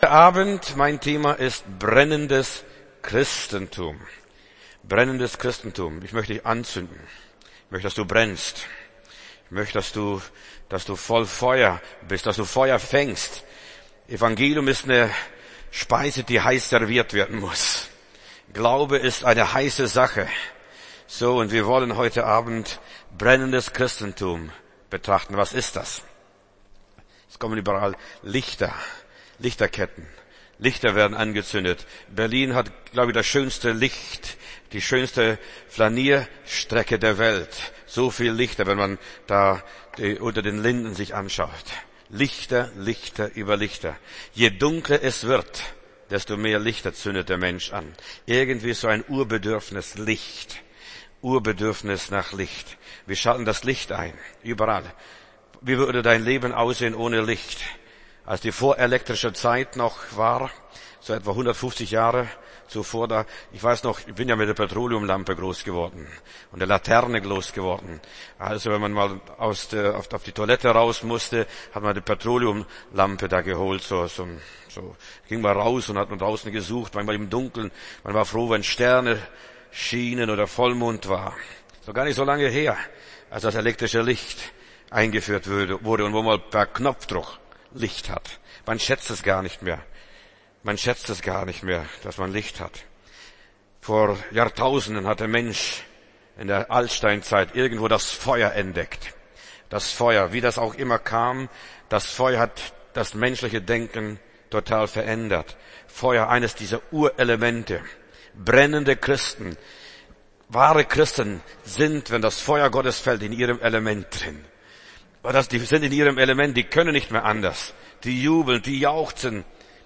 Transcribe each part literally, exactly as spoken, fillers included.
Heute Abend, mein Thema ist brennendes Christentum. Brennendes Christentum. Ich möchte dich anzünden. Ich möchte, dass du brennst. Ich möchte, dass du, dass du voll Feuer bist, dass du Feuer fängst. Evangelium ist eine Speise, die heiß serviert werden muss. Glaube ist eine heiße Sache. So, und wir wollen heute Abend brennendes Christentum betrachten. Was ist das? Es kommen überall Lichter, Lichterketten. Lichter werden angezündet. Berlin hat, glaube ich, das schönste Licht, die schönste Flanierstrecke der Welt. So viel Lichter, wenn man da die, unter den Linden sich anschaut. Lichter, Lichter über Lichter. Je dunkler es wird, desto mehr Lichter zündet der Mensch an. Irgendwie so ein Urbedürfnis Licht. Urbedürfnis nach Licht. Wir schalten das Licht ein. Überall. Wie würde dein Leben aussehen ohne Licht? Als die vorelektrische Zeit noch war, so etwa hundertfünfzig Jahre zuvor da, ich weiß noch, ich bin ja mit der Petroleumlampe groß geworden und der Laterne groß geworden. Also wenn man mal aus der, auf, auf die Toilette raus musste, hat man die Petroleumlampe da geholt, so, so, so, ging man raus und hat man draußen gesucht, manchmal im Dunkeln, man war froh, wenn Sterne schienen oder Vollmond war. So gar nicht so lange her, als das elektrische Licht eingeführt wurde und wo man per Knopfdruck Licht hat. Man schätzt es gar nicht mehr. Man schätzt es gar nicht mehr, dass man Licht hat. Vor Jahrtausenden hat der Mensch in der Altsteinzeit irgendwo das Feuer entdeckt. Das Feuer, wie das auch immer kam, das Feuer hat das menschliche Denken total verändert. Feuer, eines dieser Urelemente. Brennende Christen, wahre Christen sind, wenn das Feuer Gottes fällt, in ihrem Element drin. Das, die sind in ihrem Element, die können nicht mehr anders. Die jubeln, die jauchzen.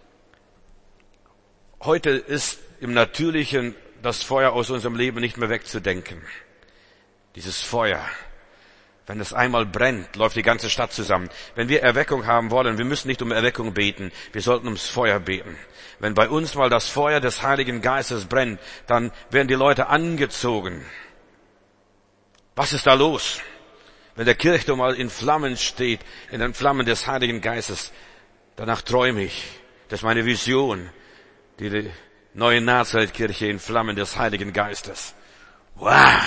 Heute ist im Natürlichen das Feuer aus unserem Leben nicht mehr wegzudenken. Dieses Feuer, wenn es einmal brennt, läuft die ganze Stadt zusammen. Wenn wir Erweckung haben wollen, wir müssen nicht um Erweckung beten, wir sollten ums Feuer beten. Wenn bei uns mal das Feuer des Heiligen Geistes brennt, dann werden die Leute angezogen. Was ist da los? Wenn der Kirchturm mal in Flammen steht, in den Flammen des Heiligen Geistes, danach träume ich. Das ist meine Vision. Die neue Nazareth-Kirche in Flammen des Heiligen Geistes. Wow!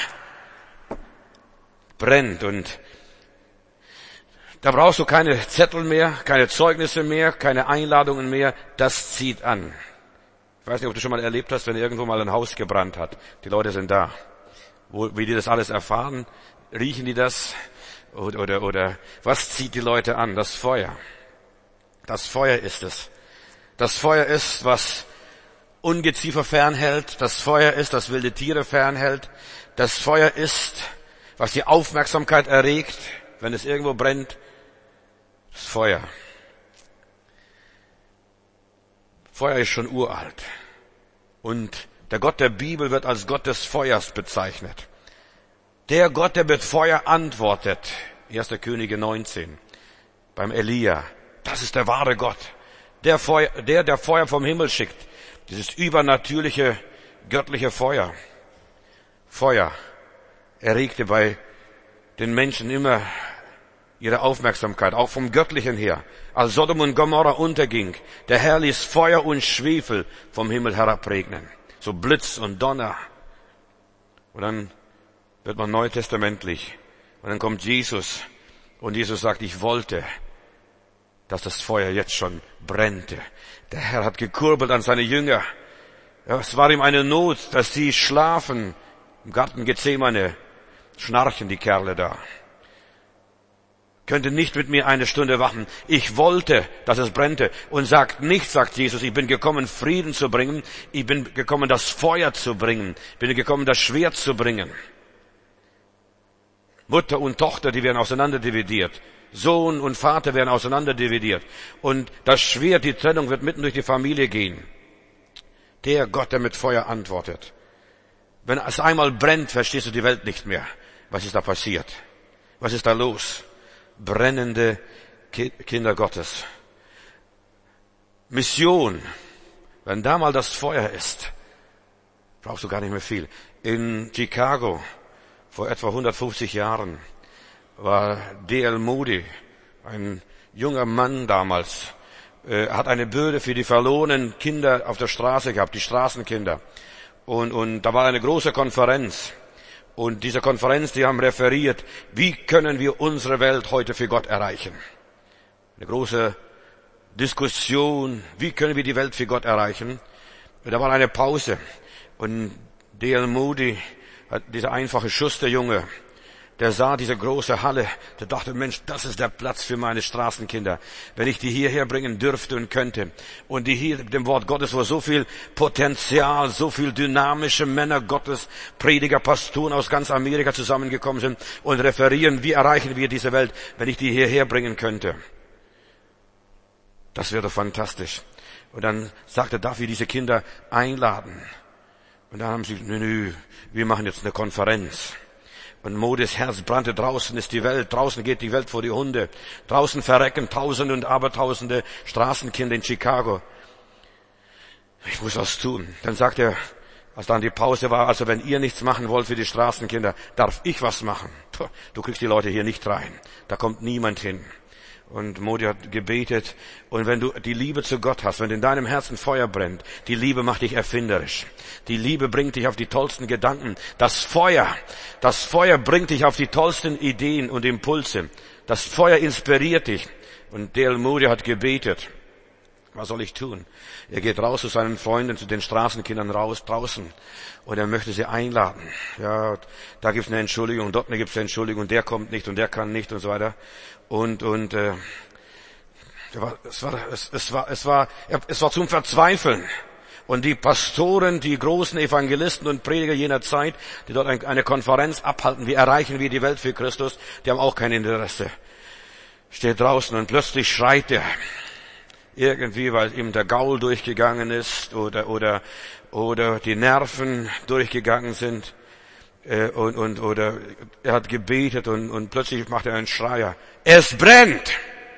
Brennt, und da brauchst du keine Zettel mehr, keine Zeugnisse mehr, keine Einladungen mehr. Das zieht an. Ich weiß nicht, ob du schon mal erlebt hast, wenn irgendwo mal ein Haus gebrannt hat. Die Leute sind da. Wo, wie die das alles erfahren, riechen die das? Oder, oder, oder, was zieht die Leute an? Das Feuer. Das Feuer ist es. Das Feuer ist, was Ungeziefer fernhält. Das Feuer ist, was wilde Tiere fernhält. Das Feuer ist, was die Aufmerksamkeit erregt, wenn es irgendwo brennt. Das Feuer. Feuer ist schon uralt. Und der Gott der Bibel wird als Gott des Feuers bezeichnet. Der Gott, der mit Feuer antwortet. erster Könige neunzehn. Beim Elia. Das ist der wahre Gott. Der, Feuer, der, der Feuer vom Himmel schickt. Dieses übernatürliche, göttliche Feuer. Feuer erregte bei den Menschen immer ihre Aufmerksamkeit, auch vom Göttlichen her. Als Sodom und Gomorra unterging, der Herr ließ Feuer und Schwefel vom Himmel herabregnen. So Blitz und Donner. Und dann wird man neutestamentlich. Und dann kommt Jesus. Und Jesus sagt, ich wollte, dass das Feuer jetzt schon brennte. Der Herr hat gekurbelt an seine Jünger. Ja, es war ihm eine Not, dass sie schlafen. Im Garten Gethsemane schnarchen die Kerle da. Könnte nicht mit mir eine Stunde wachen. Ich wollte, dass es brennte. Und sagt nicht, sagt Jesus, ich bin gekommen, Frieden zu bringen. Ich bin gekommen, das Feuer zu bringen. Ich bin gekommen, das Schwert zu bringen. Mutter und Tochter, die werden auseinanderdividiert. Sohn und Vater werden auseinanderdividiert. Und das Schwert, die Trennung wird mitten durch die Familie gehen. Der Gott, der mit Feuer antwortet. Wenn es einmal brennt, verstehst du die Welt nicht mehr. Was ist da passiert? Was ist da los? Brennende Kinder Gottes. Mission. Wenn da mal das Feuer ist, brauchst du gar nicht mehr viel. In Chicago, vor etwa hundertfünfzig Jahren, war D L Moody, ein junger Mann damals, äh, hat eine Bürde für die verlorenen Kinder auf der Straße gehabt, die Straßenkinder. Und, und da war eine große Konferenz. Und diese Konferenz, die haben referiert, wie können wir unsere Welt heute für Gott erreichen? Eine große Diskussion, wie können wir die Welt für Gott erreichen? Und da war eine Pause. Und D L Moody, dieser einfache Schusterjunge, der sah diese große Halle, der dachte, Mensch, das ist der Platz für meine Straßenkinder. Wenn ich die hierher bringen dürfte und könnte. Und die hier, dem Wort Gottes, wo so viel Potenzial, so viel dynamische Männer Gottes, Prediger, Pastoren aus ganz Amerika zusammengekommen sind und referieren, wie erreichen wir diese Welt, wenn ich die hierher bringen könnte. Das wäre doch fantastisch. Und dann sagte, darf ich diese Kinder einladen? Und dann haben sie, nö, nö, wir machen jetzt eine Konferenz. Und Modis Herz brannte, draußen ist die Welt, draußen geht die Welt vor die Hunde. Draußen verrecken Tausende und Abertausende Straßenkinder in Chicago. Ich muss was tun. Dann sagt er, als dann die Pause war, also wenn ihr nichts machen wollt für die Straßenkinder, darf ich was machen. Puh, du kriegst die Leute hier nicht rein. Da kommt niemand hin. Und Modi hat gebetet. Und wenn du die Liebe zu Gott hast, wenn in deinem Herzen Feuer brennt, die Liebe macht dich erfinderisch. Die Liebe bringt dich auf die tollsten Gedanken. Das Feuer, das Feuer bringt dich auf die tollsten Ideen und Impulse. Das Feuer inspiriert dich. Und D L Moody hat gebetet. Was soll ich tun? Er geht raus zu seinen Freunden, zu den Straßenkindern raus, draußen. Und er möchte sie einladen. Ja, da gibt's eine Entschuldigung, dort gibt's eine Entschuldigung, der kommt nicht und der kann nicht und so weiter. Und, und, äh, es war, es, es war, es war, es war zum Verzweifeln. Und die Pastoren, die großen Evangelisten und Prediger jener Zeit, die dort eine Konferenz abhalten, wie erreichen wir die Welt für Christus, die haben auch kein Interesse. Steht draußen und plötzlich schreit er. Irgendwie, weil ihm der Gaul durchgegangen ist oder, oder, oder die Nerven durchgegangen sind. Und, und, oder er hat gebetet und, und plötzlich macht er einen Schreier. Es brennt!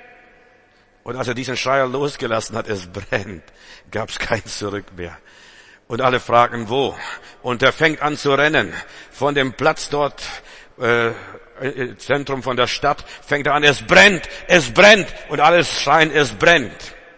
Und als er diesen Schreier losgelassen hat, es brennt, gab es kein Zurück mehr. Und alle fragen, wo? Und er fängt an zu rennen. Von dem Platz dort, äh, im Zentrum von der Stadt, fängt er an, es brennt, es brennt. Und alle schreien, es brennt.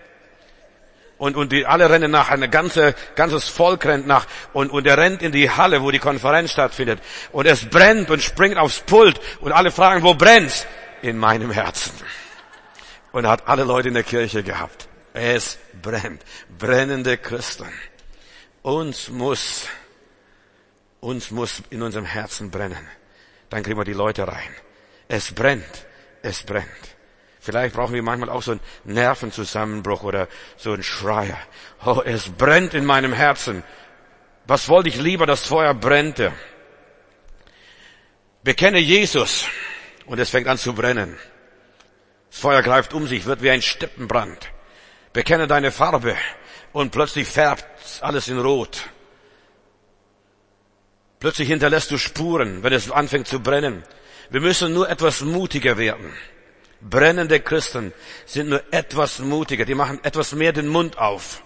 Und, und die alle rennen nach, ein ganze, ganzes Volk rennt nach. Und, und er rennt in die Halle, wo die Konferenz stattfindet. Und es brennt und springt aufs Pult. Und alle fragen, wo brennt's? In meinem Herzen. Und er hat alle Leute in der Kirche gehabt. Es brennt. Brennende Christen. Uns muss, uns muss in unserem Herzen brennen. Dann kriegen wir die Leute rein. Es brennt. Es brennt. Vielleicht brauchen wir manchmal auch so einen Nervenzusammenbruch oder so einen Schreier. Oh, es brennt in meinem Herzen. Was wollte ich lieber, das Feuer brennte? Bekenne Jesus und es fängt an zu brennen. Das Feuer greift um sich, wird wie ein Steppenbrand. Bekenne deine Farbe und plötzlich färbt alles in Rot. Plötzlich hinterlässt du Spuren, wenn es anfängt zu brennen. Wir müssen nur etwas mutiger werden. Brennende Christen sind nur etwas mutiger. Die machen etwas mehr den Mund auf.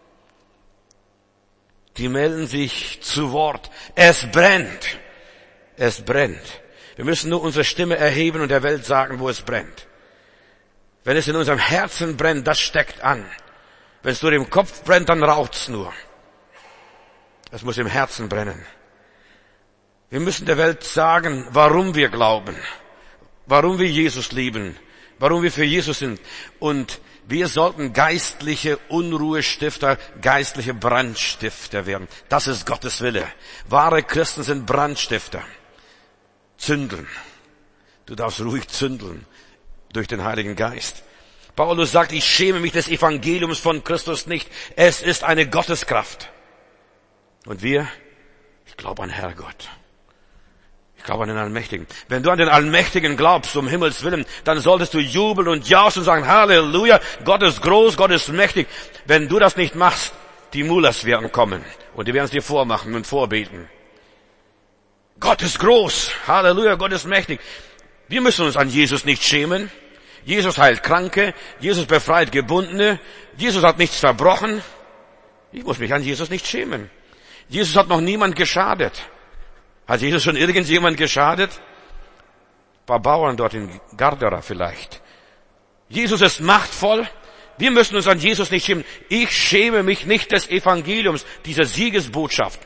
Die melden sich zu Wort. Es brennt. Es brennt. Wir müssen nur unsere Stimme erheben und der Welt sagen, wo es brennt. Wenn es in unserem Herzen brennt, das steckt an. Wenn es nur im Kopf brennt, dann raucht's nur. Es muss im Herzen brennen. Wir müssen der Welt sagen, warum wir glauben. Warum wir Jesus lieben. Warum wir für Jesus sind. Und wir sollten geistliche Unruhestifter, geistliche Brandstifter werden. Das ist Gottes Wille. Wahre Christen sind Brandstifter. Zündeln. Du darfst ruhig zündeln durch den Heiligen Geist. Paulus sagt, ich schäme mich des Evangeliums von Christus nicht. Es ist eine Gotteskraft. Und wir, ich glaube an Herrgott. Ich glaube an den Allmächtigen. Wenn du an den Allmächtigen glaubst, um Himmels Willen, dann solltest du jubeln und jauchzen und sagen, Halleluja, Gott ist groß, Gott ist mächtig. Wenn du das nicht machst, die Mullahs werden kommen und die werden es dir vormachen und vorbeten. Gott ist groß, Halleluja, Gott ist mächtig. Wir müssen uns an Jesus nicht schämen. Jesus heilt Kranke, Jesus befreit Gebundene, Jesus hat nichts verbrochen. Ich muss mich an Jesus nicht schämen. Jesus hat noch niemand geschadet. Hat Jesus schon irgendjemand geschadet? Ein paar Bauern dort in Gardera vielleicht. Jesus ist machtvoll. Wir müssen uns an Jesus nicht schämen. Ich schäme mich nicht des Evangeliums, dieser Siegesbotschaft.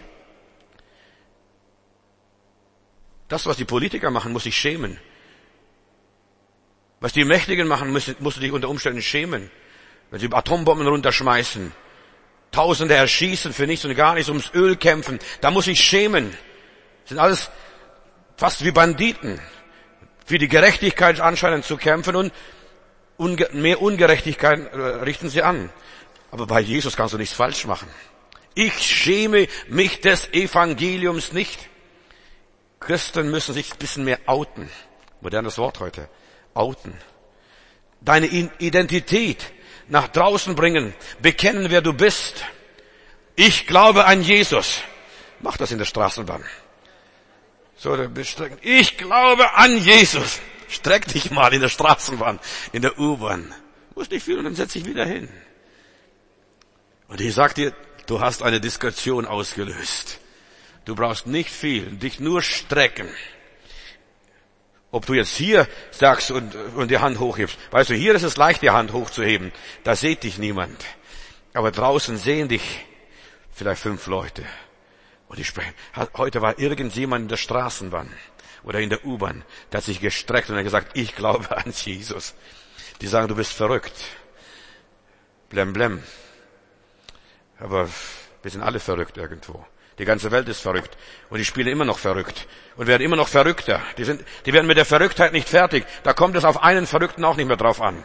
Das, was die Politiker machen, muss ich schämen. Was die Mächtigen machen, musst, musst du dich unter Umständen schämen. Wenn sie Atombomben runterschmeißen, Tausende erschießen für nichts und gar nichts, ums Öl kämpfen, da muss ich schämen. Das sind alles fast wie Banditen. Für die Gerechtigkeit anscheinend zu kämpfen und unge- mehr Ungerechtigkeit äh, richten sie an. Aber bei Jesus kannst du nichts falsch machen. Ich schäme mich des Evangeliums nicht. Christen müssen sich ein bisschen mehr outen. Modernes Wort heute. Outen. Deine Identität nach draußen bringen. Bekennen, wer du bist. Ich glaube an Jesus. Mach das in der Straßenbahn. So, ich glaube an Jesus. Streck dich mal in der Straßenbahn, in der U-Bahn. Muss nicht viel und dann setz dich wieder hin. Und ich sag dir, du hast eine Diskussion ausgelöst. Du brauchst nicht viel, dich nur strecken. Ob du jetzt hier sagst und, und die Hand hochhebst. Weißt du, hier ist es leicht, die Hand hochzuheben. Da sieht dich niemand. Aber draußen sehen dich vielleicht fünf Leute. Und ich spreche, heute war irgendjemand in der Straßenbahn oder in der U-Bahn, der hat sich gestreckt und hat gesagt, ich glaube an Jesus. Die sagen, du bist verrückt. Blem, blem. Aber wir sind alle verrückt irgendwo. Die ganze Welt ist verrückt. Und die spielen immer noch verrückt. Und werden immer noch verrückter. Die sind, die werden mit der Verrücktheit nicht fertig. Da kommt es auf einen Verrückten auch nicht mehr drauf an.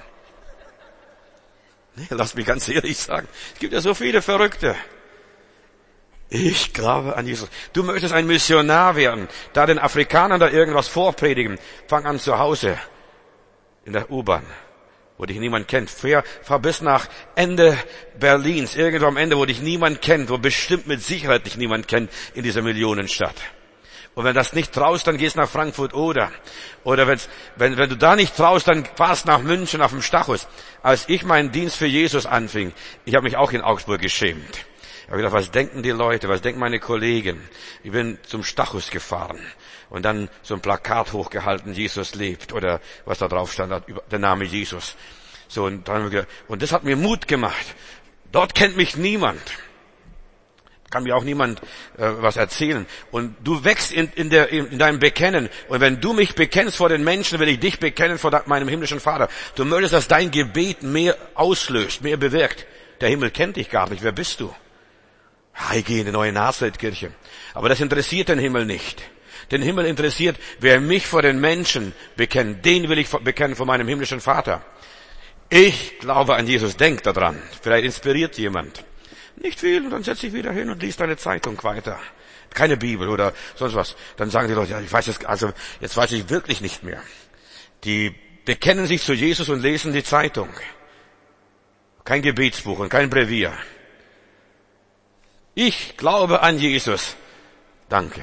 Nee, lass mich ganz ehrlich sagen. Es gibt ja so viele Verrückte. Ich glaube an Jesus. Du möchtest ein Missionar werden. Da den Afrikanern da irgendwas vorpredigen. Fang an zu Hause. In der U-Bahn. Wo dich niemand kennt. Fahr, fahr bis nach Ende Berlins, irgendwo am Ende, wo dich niemand kennt, wo bestimmt mit Sicherheit dich niemand kennt in dieser Millionenstadt. Und wenn das nicht traust, dann gehst nach Frankfurt oder. Oder wenn's, wenn, wenn du da nicht traust, dann fahrst nach München auf dem Stachus. Als ich meinen Dienst für Jesus anfing, ich habe mich auch in Augsburg geschämt. Ich habe gedacht, was denken die Leute, was denken meine Kollegen? Ich bin zum Stachus gefahren und dann so ein Plakat hochgehalten, Jesus lebt, oder was da drauf stand, der Name Jesus. So, und, dann, gedacht, und das hat mir Mut gemacht. Dort kennt mich niemand. Kann mir auch niemand äh, was erzählen. Und du wächst in, in, der, in, in deinem Bekennen. Und wenn du mich bekennst vor den Menschen, will ich dich bekennen vor meinem himmlischen Vater. Du möchtest, dass dein Gebet mehr auslöst, mehr bewirkt. Der Himmel kennt dich gar nicht. Wer bist du? Ich gehe in die neue Nazareth-Kirche. Aber das interessiert den Himmel nicht. Den Himmel interessiert, wer mich vor den Menschen bekennt. Den will ich bekennen vor meinem himmlischen Vater. Ich glaube an Jesus. Denk daran. Vielleicht inspiriert jemand. Nicht viel, und dann setz dich wieder hin und liest deine Zeitung weiter. Keine Bibel oder sonst was. Dann sagen die Leute, ja, ich weiß jetzt, also, jetzt weiß ich wirklich nicht mehr. Die bekennen sich zu Jesus und lesen die Zeitung. Kein Gebetsbuch und kein Brevier. Ich glaube an Jesus. Danke.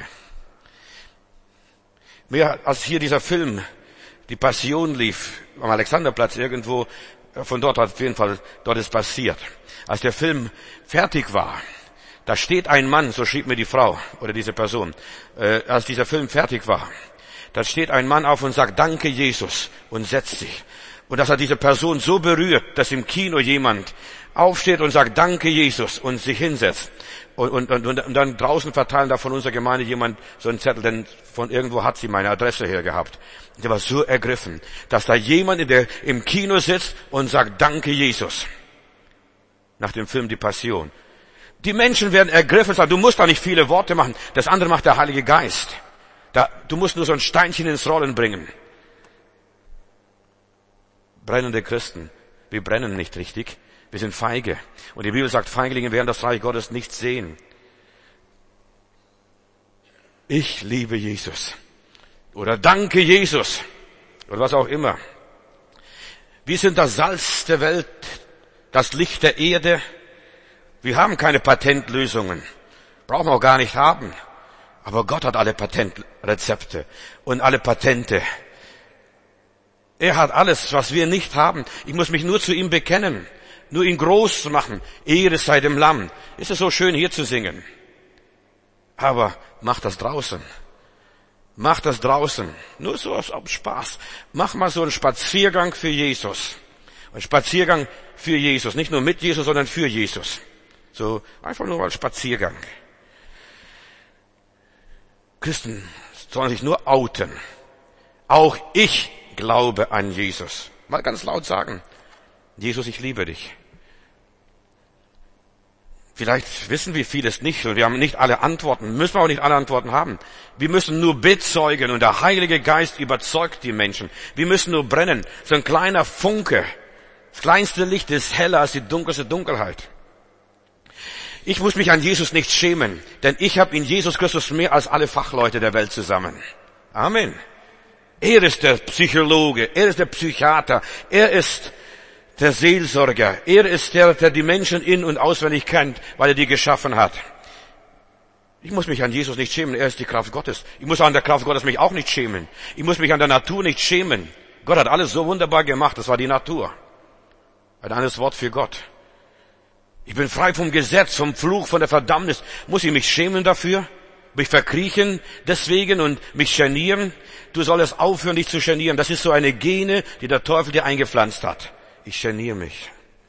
Mehr als hier dieser Film, die Passion lief, am Alexanderplatz irgendwo, von dort hat auf jeden Fall, dort ist passiert. Als der Film fertig war, da steht ein Mann, so schrieb mir die Frau oder diese Person, äh, als dieser Film fertig war, da steht ein Mann auf und sagt, danke Jesus, und setzt sich. Und das hat diese Person so berührt, dass im Kino jemand aufsteht und sagt, danke Jesus, und sich hinsetzt. Und, und, und, und dann draußen verteilen da von unserer Gemeinde jemand so einen Zettel, denn von irgendwo hat sie meine Adresse her gehabt. Der war so ergriffen, dass da jemand in der, im Kino sitzt und sagt, danke Jesus. Nach dem Film Die Passion. Die Menschen werden ergriffen und sagen, du musst da nicht viele Worte machen. Das andere macht der Heilige Geist. Da, du musst nur so ein Steinchen ins Rollen bringen. Brennende Christen, wir brennen nicht richtig. Wir sind feige. Und die Bibel sagt, Feiglinge werden das Reich Gottes nicht sehen. Ich liebe Jesus. Oder danke Jesus. Oder was auch immer. Wir sind das Salz der Welt, das Licht der Erde. Wir haben keine Patentlösungen. Brauchen wir auch gar nicht haben. Aber Gott hat alle Patentrezepte und alle Patente. Er hat alles, was wir nicht haben. Ich muss mich nur zu ihm bekennen. Nur ihn groß zu machen. Ehre sei dem Lamm. Ist es so schön, hier zu singen. Aber mach das draußen. Mach das draußen. Nur so aus Spaß. Mach mal so einen Spaziergang für Jesus. Ein Spaziergang für Jesus. Nicht nur mit Jesus, sondern für Jesus. So einfach nur als Spaziergang. Christen sollen sich nur outen. Auch ich glaube an Jesus. Mal ganz laut sagen. Jesus, ich liebe dich. Vielleicht wissen wir vieles nicht und wir haben nicht alle Antworten, müssen wir auch nicht alle Antworten haben. Wir müssen nur bezeugen und der Heilige Geist überzeugt die Menschen. Wir müssen nur brennen. So ein kleiner Funke. Das kleinste Licht ist heller als die dunkelste Dunkelheit. Ich muss mich an Jesus nicht schämen, denn ich habe in Jesus Christus mehr als alle Fachleute der Welt zusammen. Amen. Er ist der Psychologe, er ist der Psychiater, er ist der Seelsorger. Er ist der, der die Menschen in- und auswendig kennt, weil er die geschaffen hat. Ich muss mich an Jesus nicht schämen, er ist die Kraft Gottes. Ich muss an der Kraft Gottes mich auch nicht schämen. Ich muss mich an der Natur nicht schämen. Gott hat alles so wunderbar gemacht, das war die Natur. Ein anderes Wort für Gott. Ich bin frei vom Gesetz, vom Fluch, von der Verdammnis. Muss ich mich schämen dafür? Mich verkriechen deswegen und mich genieren? Du sollst aufhören, dich zu genieren. Das ist so eine Gene, die der Teufel dir eingepflanzt hat. Ich geniere mich.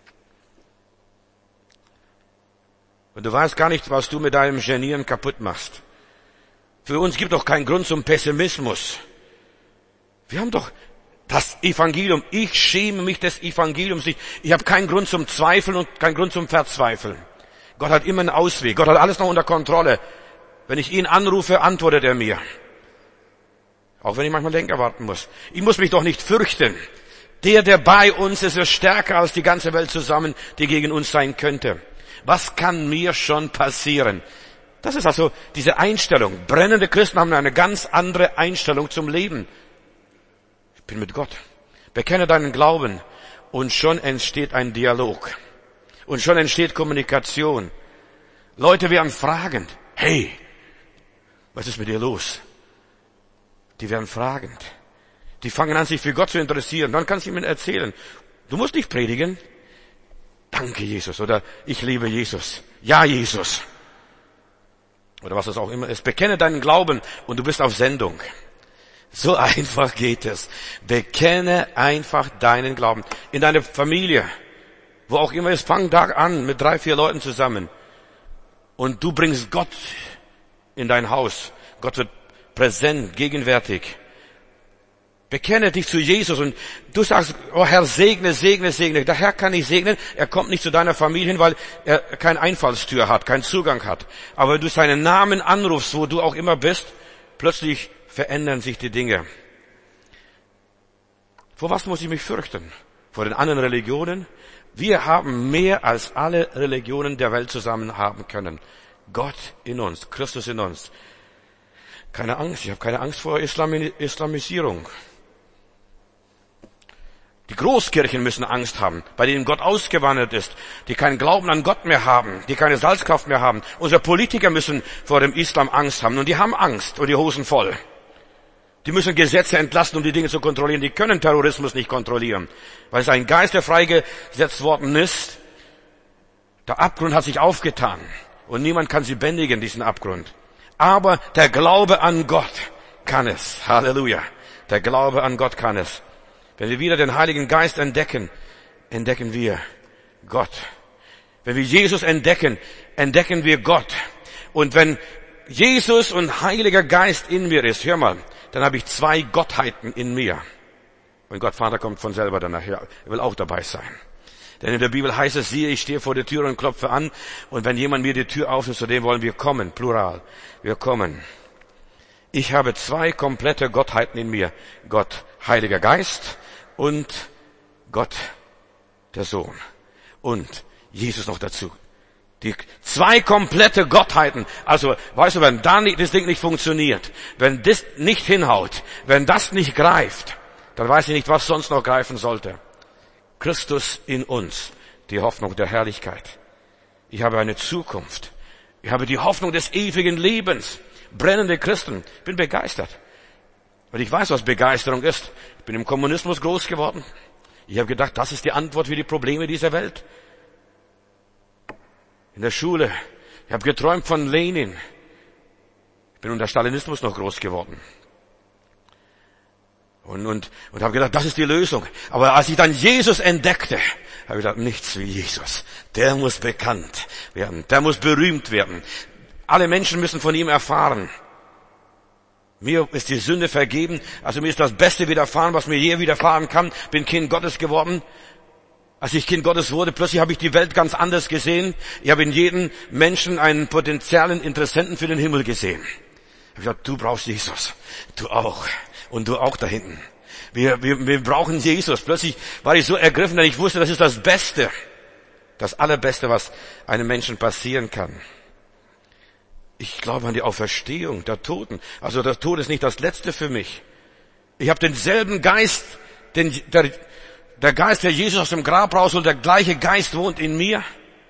Und du weißt gar nicht, was du mit deinem Genieren kaputt machst. Für uns gibt doch keinen Grund zum Pessimismus. Wir haben doch das Evangelium. Ich schäme mich des Evangeliums nicht. Ich habe keinen Grund zum Zweifeln und keinen Grund zum Verzweifeln. Gott hat immer einen Ausweg. Gott hat alles noch unter Kontrolle. Wenn ich ihn anrufe, antwortet er mir. Auch wenn ich manchmal länger warten muss. Ich muss mich doch nicht fürchten. Der, der bei uns ist, ist stärker als die ganze Welt zusammen, die gegen uns sein könnte. Was kann mir schon passieren? Das ist also diese Einstellung. Brennende Christen haben eine ganz andere Einstellung zum Leben. Ich bin mit Gott. Bekenne deinen Glauben und schon entsteht ein Dialog. Und schon entsteht Kommunikation. Leute werden fragend. Hey, was ist mit dir los? Die werden fragend. Die fangen an, sich für Gott zu interessieren. Dann kannst du ihnen erzählen. Du musst nicht predigen. Danke, Jesus. Oder ich liebe Jesus. Ja, Jesus. Oder was es auch immer ist. Bekenne deinen Glauben und du bist auf Sendung. So einfach geht es. Bekenne einfach deinen Glauben. In deiner Familie, wo auch immer es, fang da an mit drei, vier Leuten zusammen. Und du bringst Gott in dein Haus. Gott wird präsent, gegenwärtig. Bekenne dich zu Jesus und du sagst, oh Herr, segne, segne, segne. Der Herr kann nicht segnen, er kommt nicht zu deiner Familie hin, weil er keine Einfallstür hat, keinen Zugang hat. Aber wenn du seinen Namen anrufst, wo du auch immer bist, plötzlich verändern sich die Dinge. Vor was muss ich mich fürchten? Vor den anderen Religionen? Wir haben mehr als alle Religionen der Welt zusammen haben können. Gott in uns, Christus in uns. Keine Angst, ich habe keine Angst vor Islami- Islamisierung. Die Großkirchen müssen Angst haben, bei denen Gott ausgewandert ist, die keinen Glauben an Gott mehr haben, die keine Salzkraft mehr haben. Unsere Politiker müssen vor dem Islam Angst haben und die haben Angst und die Hosen voll. Die müssen Gesetze entlassen, um die Dinge zu kontrollieren. Die können Terrorismus nicht kontrollieren, weil es ein Geist, der freigesetzt worden ist. Der Abgrund hat sich aufgetan und niemand kann sie bändigen, diesen Abgrund. Aber der Glaube an Gott kann es. Halleluja. Der Glaube an Gott kann es. Wenn wir wieder den Heiligen Geist entdecken, entdecken wir Gott. Wenn wir Jesus entdecken, entdecken wir Gott. Und wenn Jesus und Heiliger Geist in mir ist, hör mal, dann habe ich zwei Gottheiten in mir. Und Gott Vater kommt von selber dann nachher. Er will auch dabei sein. Denn in der Bibel heißt es, siehe, ich stehe vor der Tür und klopfe an. Und wenn jemand mir die Tür aufnimmt, zu dem wollen wir kommen. Plural. Wir kommen. Ich habe zwei komplette Gottheiten in mir. Gott, Heiliger Geist und Gott, der Sohn. Und Jesus noch dazu. Die zwei komplette Gottheiten. Also, weißt du, wenn da nicht, das Ding nicht funktioniert, wenn das nicht hinhaut, wenn das nicht greift, dann weiß ich nicht, was sonst noch greifen sollte. Christus in uns, die Hoffnung der Herrlichkeit. Ich habe eine Zukunft. Ich habe die Hoffnung des ewigen Lebens. Brennende Christen. Ich bin begeistert. Weil ich weiß, was Begeisterung ist. Ich bin im Kommunismus groß geworden. Ich habe gedacht, das ist die Antwort für die Probleme dieser Welt. In der Schule. Ich habe geträumt von Lenin. Ich bin unter Stalinismus noch groß geworden. Und, und, und habe gedacht, das ist die Lösung. Aber als ich dann Jesus entdeckte, habe ich gedacht, nichts wie Jesus. Der muss bekannt werden. Der muss berühmt werden. Alle Menschen müssen von ihm erfahren. Mir ist die Sünde vergeben. Also mir ist das Beste widerfahren, was mir je widerfahren kann. Bin Kind Gottes geworden. Als ich Kind Gottes wurde, plötzlich habe ich die Welt ganz anders gesehen. Ich habe in jedem Menschen einen potenziellen Interessenten für den Himmel gesehen. Ich habe gesagt, du brauchst Jesus. Du auch. Und du auch da hinten. Wir, wir, wir brauchen Jesus. Plötzlich war ich so ergriffen, denn ich wusste, das ist das Beste. Das Allerbeste, was einem Menschen passieren kann. Ich glaube an die Auferstehung der Toten. Also der Tod ist nicht das Letzte für mich. Ich habe denselben Geist, den, der, der Geist, der Jesus aus dem Grab rausholt, der gleiche Geist wohnt in mir.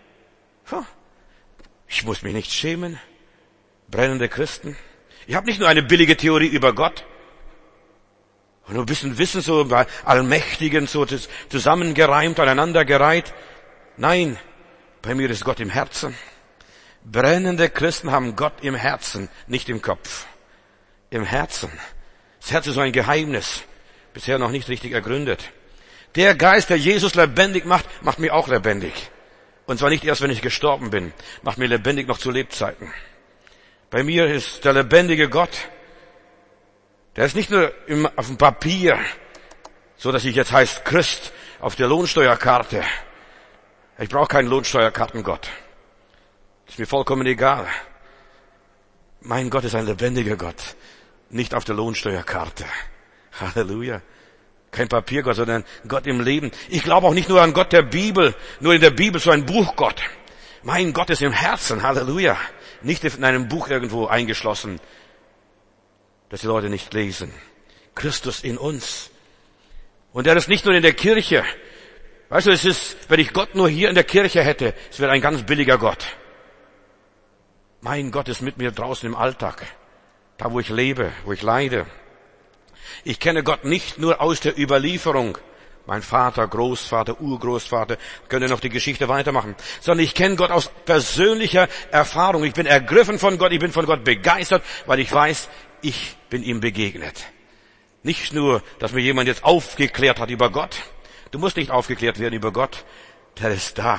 Ich muss mich nicht schämen. Brennende Christen. Ich habe nicht nur eine billige Theorie über Gott. Und ein bisschen Wissen so bei Allmächtigen so zusammengereimt, aneinandergereiht. Nein, bei mir ist Gott im Herzen. Brennende Christen haben Gott im Herzen, nicht im Kopf. Im Herzen. Das Herz ist so ein Geheimnis, bisher noch nicht richtig ergründet. Der Geist, der Jesus lebendig macht, macht mich auch lebendig. Und zwar nicht erst, wenn ich gestorben bin, macht mich lebendig noch zu Lebzeiten. Bei mir ist der lebendige Gott, der ist nicht nur im, auf dem Papier, so dass ich jetzt heißt Christ auf der Lohnsteuerkarte. Ich brauche keinen Lohnsteuerkartengott. Ist mir vollkommen egal. Mein Gott ist ein lebendiger Gott, nicht auf der Lohnsteuerkarte. Halleluja. Kein Papiergott, sondern Gott im Leben. Ich glaube auch nicht nur an Gott der Bibel, nur in der Bibel so ein Buchgott. Mein Gott ist im Herzen. Halleluja. Nicht in einem Buch irgendwo eingeschlossen, dass die Leute nicht lesen. Christus in uns. Und er ist nicht nur in der Kirche. Weißt du, es ist, wenn ich Gott nur hier in der Kirche hätte, es wäre ein ganz billiger Gott. Mein Gott ist mit mir draußen im Alltag. Da, wo ich lebe, wo ich leide. Ich kenne Gott nicht nur aus der Überlieferung. Mein Vater, Großvater, Urgroßvater, könnte noch die Geschichte weitermachen. Sondern ich kenne Gott aus persönlicher Erfahrung. Ich bin ergriffen von Gott, ich bin von Gott begeistert, weil ich weiß, ich bin ihm begegnet. Nicht nur, dass mir jemand jetzt aufgeklärt hat über Gott. Du musst nicht aufgeklärt werden über Gott. Der ist da.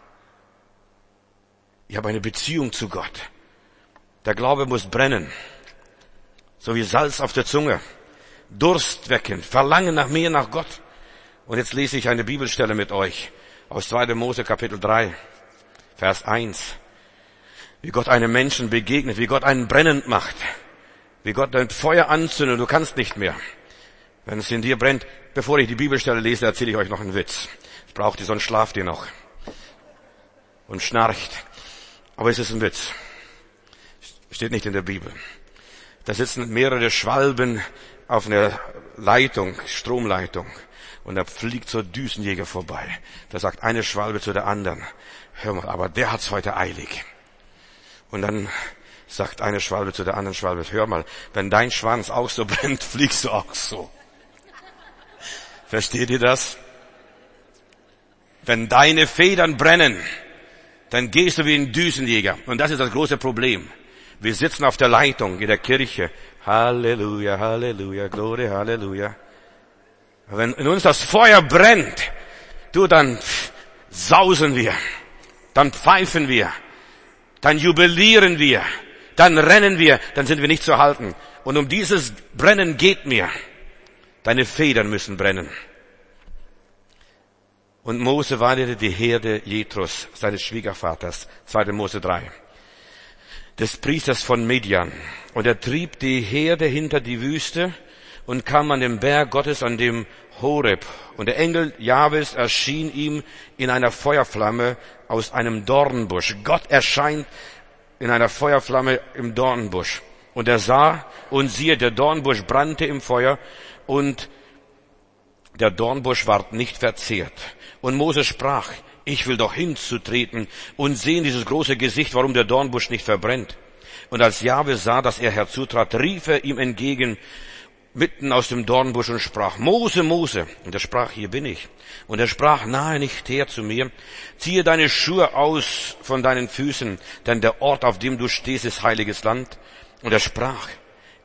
Ich habe eine Beziehung zu Gott. Der Glaube muss brennen. So wie Salz auf der Zunge. Durst wecken. Verlangen nach mehr, nach Gott. Und jetzt lese ich eine Bibelstelle mit euch. Aus zweiter Mose Kapitel drei. Vers eins. Wie Gott einem Menschen begegnet. Wie Gott einen brennend macht. Wie Gott dein Feuer anzündet. Du kannst nicht mehr. Wenn es in dir brennt. Bevor ich die Bibelstelle lese, erzähle ich euch noch einen Witz. Das braucht ihr, sonst schlaft ihr noch. Und schnarcht. Aber es ist ein Witz. Steht nicht in der Bibel. Da sitzen mehrere Schwalben auf einer Leitung, Stromleitung. Und da fliegt so ein Düsenjäger vorbei. Da sagt eine Schwalbe zu der anderen, hör mal, aber der hat's heute eilig. Und dann sagt eine Schwalbe zu der anderen Schwalbe, hör mal, wenn dein Schwanz auch so brennt, fliegst du auch so. Versteht ihr das? Wenn deine Federn brennen, dann gehst du wie ein Düsenjäger. Und das ist das große Problem. Wir sitzen auf der Leitung in der Kirche. Halleluja, Halleluja, Gloria, Halleluja. Wenn in uns das Feuer brennt, du, dann sausen wir, dann pfeifen wir, dann jubilieren wir, dann rennen wir, dann sind wir nicht zu halten. Und um dieses Brennen geht mir. Deine Federn müssen brennen. Und Mose weidete die Herde Jethros, seines Schwiegervaters, zweiter Mose drei, des Priesters von Midian. Und er trieb die Herde hinter die Wüste und kam an den Berg Gottes, an dem Horeb. Und der Engel Jahwes erschien ihm in einer Feuerflamme aus einem Dornbusch. Gott erscheint in einer Feuerflamme im Dornbusch. Und er sah, und siehe, der Dornbusch brannte im Feuer, und der Dornbusch ward nicht verzehrt. Und Mose sprach, ich will doch hinzutreten und sehen dieses große Gesicht, warum der Dornbusch nicht verbrennt. Und als Jahwe sah, dass er herzutrat, rief er ihm entgegen, mitten aus dem Dornbusch und sprach, Mose, Mose. Und er sprach, hier bin ich. Und er sprach, nahe nicht her zu mir, ziehe deine Schuhe aus von deinen Füßen, denn der Ort, auf dem du stehst, ist heiliges Land. Und er sprach,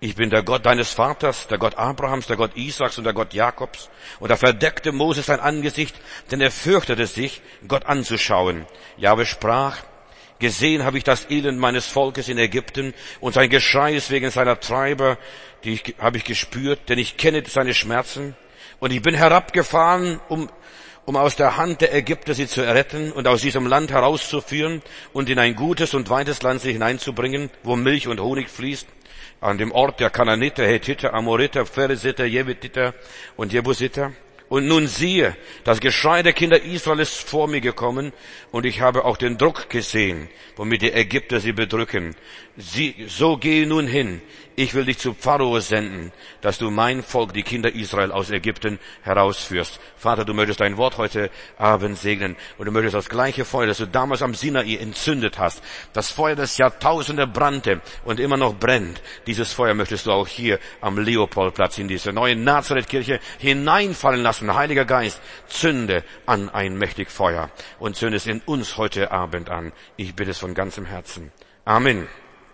Ich bin der Gott deines Vaters, der Gott Abrahams, der Gott Isaaks und der Gott Jakobs. Und da verdeckte Moses sein Angesicht, denn er fürchtete sich, Gott anzuschauen. Jahwe sprach, gesehen habe ich das Elend meines Volkes in Ägypten und sein Geschrei ist wegen seiner Treiber, die ich, habe ich gespürt, denn ich kenne seine Schmerzen. Und ich bin herabgefahren, um, um aus der Hand der Ägypter sie zu erretten und aus diesem Land herauszuführen und in ein gutes und weites Land sie hineinzubringen, wo Milch und Honig fließt, an dem Ort der Kanaaniter, Hethiter, Amoriter, Pheresiter, Jebusiter und Jebusiter. Und nun siehe, das Geschrei der Kinder Israel ist vor mir gekommen, und ich habe auch den Druck gesehen, womit die Ägypter sie bedrücken. Sie, so gehe nun hin, ich will dich zu Pharao senden, dass du mein Volk, die Kinder Israel, aus Ägypten herausführst. Vater, du möchtest dein Wort heute Abend segnen, und du möchtest das gleiche Feuer, das du damals am Sinai entzündet hast, das Feuer, das Jahrtausende brannte und immer noch brennt, dieses Feuer möchtest du auch hier am Leopoldplatz in diese neue Nazareth-Kirche hineinfallen lassen. Heiliger Geist, zünde an ein mächtig Feuer und zünde es in uns heute Abend an. Ich bitte es von ganzem Herzen. Amen.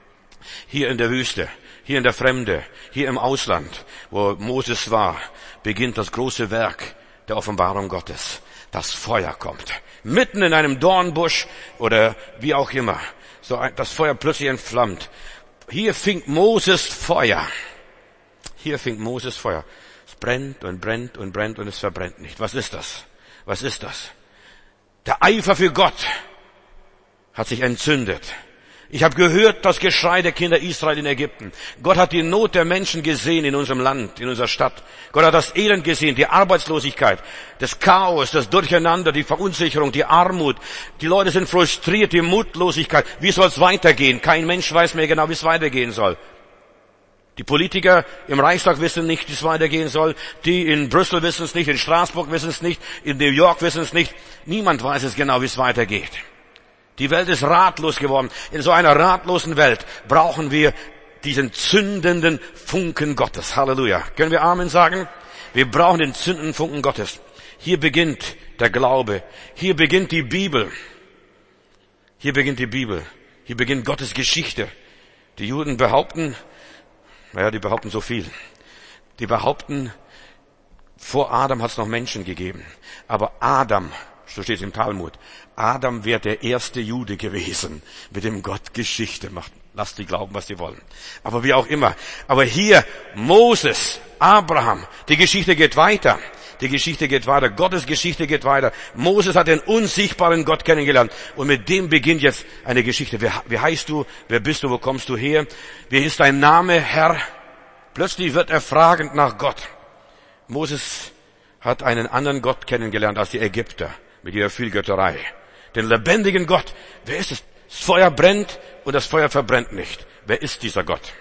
Hier in der Wüste, hier in der Fremde, hier im Ausland, wo Moses war, beginnt das große Werk der Offenbarung Gottes. Das Feuer kommt. Mitten in einem Dornbusch oder wie auch immer. So ein, das Feuer plötzlich entflammt. Hier fing Moses Feuer. Hier fing Moses Feuer. Es brennt und brennt und brennt und es verbrennt nicht. Was ist das? Was ist das? Der Eifer für Gott hat sich entzündet. Ich habe gehört das Geschrei der Kinder Israel in Ägypten. Gott hat die Not der Menschen gesehen in unserem Land, in unserer Stadt. Gott hat das Elend gesehen, die Arbeitslosigkeit, das Chaos, das Durcheinander, die Verunsicherung, die Armut. Die Leute sind frustriert, die Mutlosigkeit. Wie soll es weitergehen? Kein Mensch weiß mehr genau, wie es weitergehen soll. Die Politiker im Reichstag wissen nicht, wie es weitergehen soll. Die in Brüssel wissen es nicht, in Straßburg wissen es nicht, in New York wissen es nicht. Niemand weiß es genau, wie es weitergeht. Die Welt ist ratlos geworden. In so einer ratlosen Welt brauchen wir diesen zündenden Funken Gottes. Halleluja. Können wir Amen sagen? Wir brauchen den zündenden Funken Gottes. Hier beginnt der Glaube. Hier beginnt die Bibel. Hier beginnt die Bibel. Hier beginnt Gottes Geschichte. Die Juden behaupten, naja, die behaupten so viel. Die behaupten, vor Adam hat es noch Menschen gegeben. Aber Adam, so steht es im Talmud, Adam wäre der erste Jude gewesen, mit dem Gott Geschichte macht. Lasst die glauben, was sie wollen. Aber wie auch immer. Aber hier Moses, Abraham, die Geschichte geht weiter. Die Geschichte geht weiter. Gottes Geschichte geht weiter. Moses hat den unsichtbaren Gott kennengelernt. Und mit dem beginnt jetzt eine Geschichte. Wie, wie heißt du? Wer bist du? Wo kommst du her? Wie ist dein Name, Herr? Plötzlich wird er fragend nach Gott. Moses hat einen anderen Gott kennengelernt als die Ägypter mit ihrer Vielgötterei. Den lebendigen Gott. Wer ist es? Das Feuer brennt und das Feuer verbrennt nicht. Wer ist dieser Gott?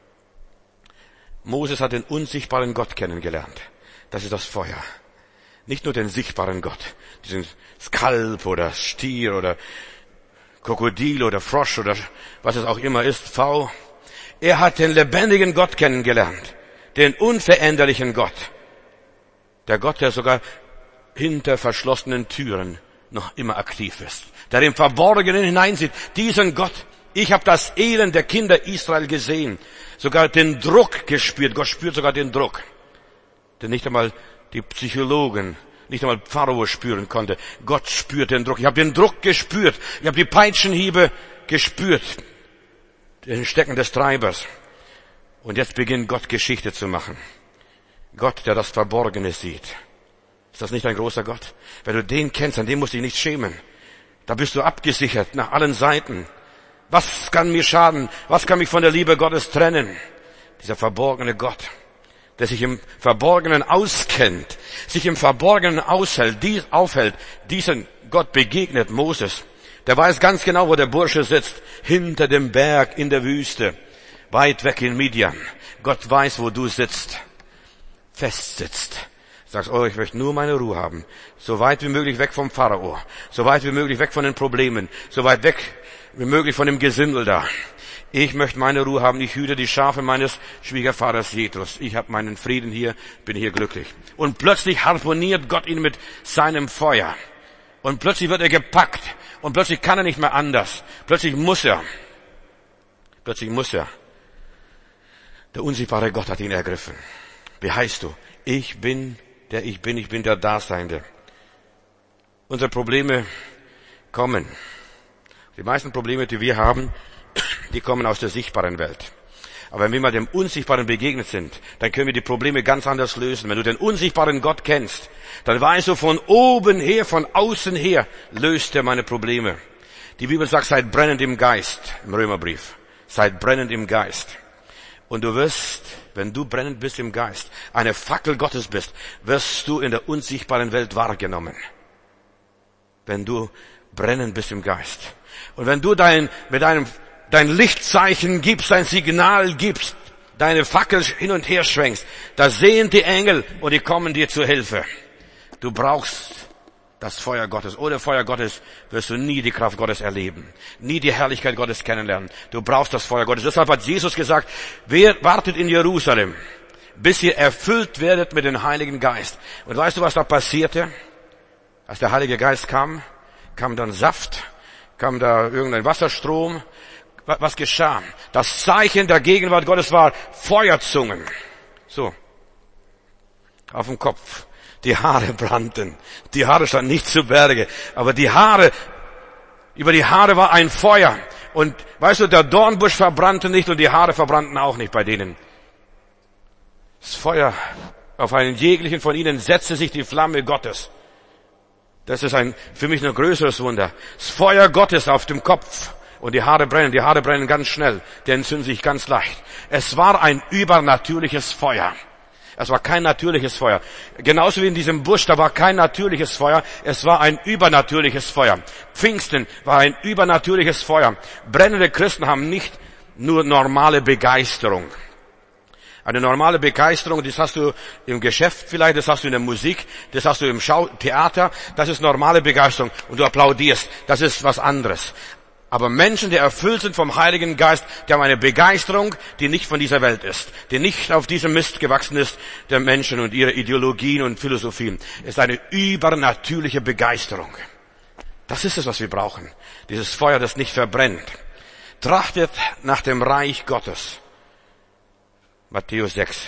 Moses hat den unsichtbaren Gott kennengelernt. Das ist das Feuer. Nicht nur den sichtbaren Gott, diesen Skalp oder Stier oder Krokodil oder Frosch oder was es auch immer ist, V. Er hat den lebendigen Gott kennengelernt, den unveränderlichen Gott. Der Gott, der sogar hinter verschlossenen Türen noch immer aktiv ist, der im Verborgenen hineinsieht. Diesen Gott, ich habe das Elend der Kinder Israel gesehen, sogar den Druck gespürt. Gott spürt sogar den Druck. Denn nicht einmal die Psychologen, nicht einmal Pharao spüren konnte. Gott spürt den Druck. Ich habe den Druck gespürt. Ich habe die Peitschenhiebe gespürt. Den Stecken des Treibers. Und jetzt beginnt Gott Geschichte zu machen. Gott, der das Verborgene sieht. Ist das nicht ein großer Gott? Wenn du den kennst, an dem musst du dich nicht schämen. Da bist du abgesichert nach allen Seiten. Was kann mir schaden? Was kann mich von der Liebe Gottes trennen? Dieser verborgene Gott, der sich im Verborgenen auskennt, sich im Verborgenen aushält, dies, aufhält, diesen Gott begegnet Moses. Der weiß ganz genau, wo der Bursche sitzt. Hinter dem Berg in der Wüste, weit weg in Midian. Gott weiß, wo du sitzt. Fest sitzt. Sagst, oh, ich möchte nur meine Ruhe haben. So weit wie möglich weg vom Pharao. So weit wie möglich weg von den Problemen. So weit weg wie möglich von dem Gesindel da. Ich möchte meine Ruhe haben. Ich hüte die Schafe meines Schwiegervaters Jethros. Ich habe meinen Frieden hier, bin hier glücklich. Und plötzlich harmoniert Gott ihn mit seinem Feuer. Und plötzlich wird er gepackt. Und plötzlich kann er nicht mehr anders. Plötzlich muss er. Plötzlich muss er. Der unsichtbare Gott hat ihn ergriffen. Wie heißt du? Ich bin, der ich bin, ich bin der Daseinende. Unsere Probleme kommen. Die meisten Probleme, die wir haben, die kommen aus der sichtbaren Welt. Aber wenn wir mal dem Unsichtbaren begegnet sind, dann können wir die Probleme ganz anders lösen. Wenn du den unsichtbaren Gott kennst, dann weißt du, von oben her, von außen her, löst er meine Probleme. Die Bibel sagt, seid brennend im Geist, im Römerbrief. Seid brennend im Geist. Und du wirst, wenn du brennend bist im Geist, eine Fackel Gottes bist, wirst du in der unsichtbaren Welt wahrgenommen. Wenn du brennend bist im Geist. Und wenn du dein, mit deinem, dein Lichtzeichen gibst, dein Signal gibst, deine Fackel hin und her schwenkst, da sehen die Engel und die kommen dir zur Hilfe. Du brauchst das Feuer Gottes. Ohne Feuer Gottes wirst du nie die Kraft Gottes erleben. Nie die Herrlichkeit Gottes kennenlernen. Du brauchst das Feuer Gottes. Deshalb hat Jesus gesagt, wer wartet in Jerusalem, bis ihr erfüllt werdet mit dem Heiligen Geist. Und weißt du, was da passierte? Als der Heilige Geist kam, kam dann Saft, kam da irgendein Wasserstrom. Was geschah? Das Zeichen der Gegenwart Gottes war Feuerzungen. So. Auf dem Kopf. Die Haare brannten. Die Haare standen nicht zu Berge. Aber die Haare, über die Haare war ein Feuer. Und weißt du, der Dornbusch verbrannte nicht und die Haare verbrannten auch nicht bei denen. Das Feuer, auf einen jeglichen von ihnen setzte sich die Flamme Gottes. Das ist ein, für mich ein größeres Wunder. Das Feuer Gottes auf dem Kopf. Und die Haare brennen, die Haare brennen ganz schnell. Die entzünden sich ganz leicht. Es war ein übernatürliches Feuer. Es war kein natürliches Feuer. Genauso wie in diesem Busch, da war kein natürliches Feuer. Es war ein übernatürliches Feuer. Pfingsten war ein übernatürliches Feuer. Brennende Christen haben nicht nur normale Begeisterung. Eine normale Begeisterung, das hast du im Geschäft vielleicht, das hast du in der Musik, das hast du im Schautheater. Das ist normale Begeisterung. Und du applaudierst. Das ist was anderes. Aber Menschen, die erfüllt sind vom Heiligen Geist, die haben eine Begeisterung, die nicht von dieser Welt ist, die nicht auf diesem Mist gewachsen ist, der Menschen und ihre Ideologien und Philosophien. Es ist eine übernatürliche Begeisterung. Das ist es, was wir brauchen. Dieses Feuer, das nicht verbrennt. Trachtet nach dem Reich Gottes. Matthäus sechs.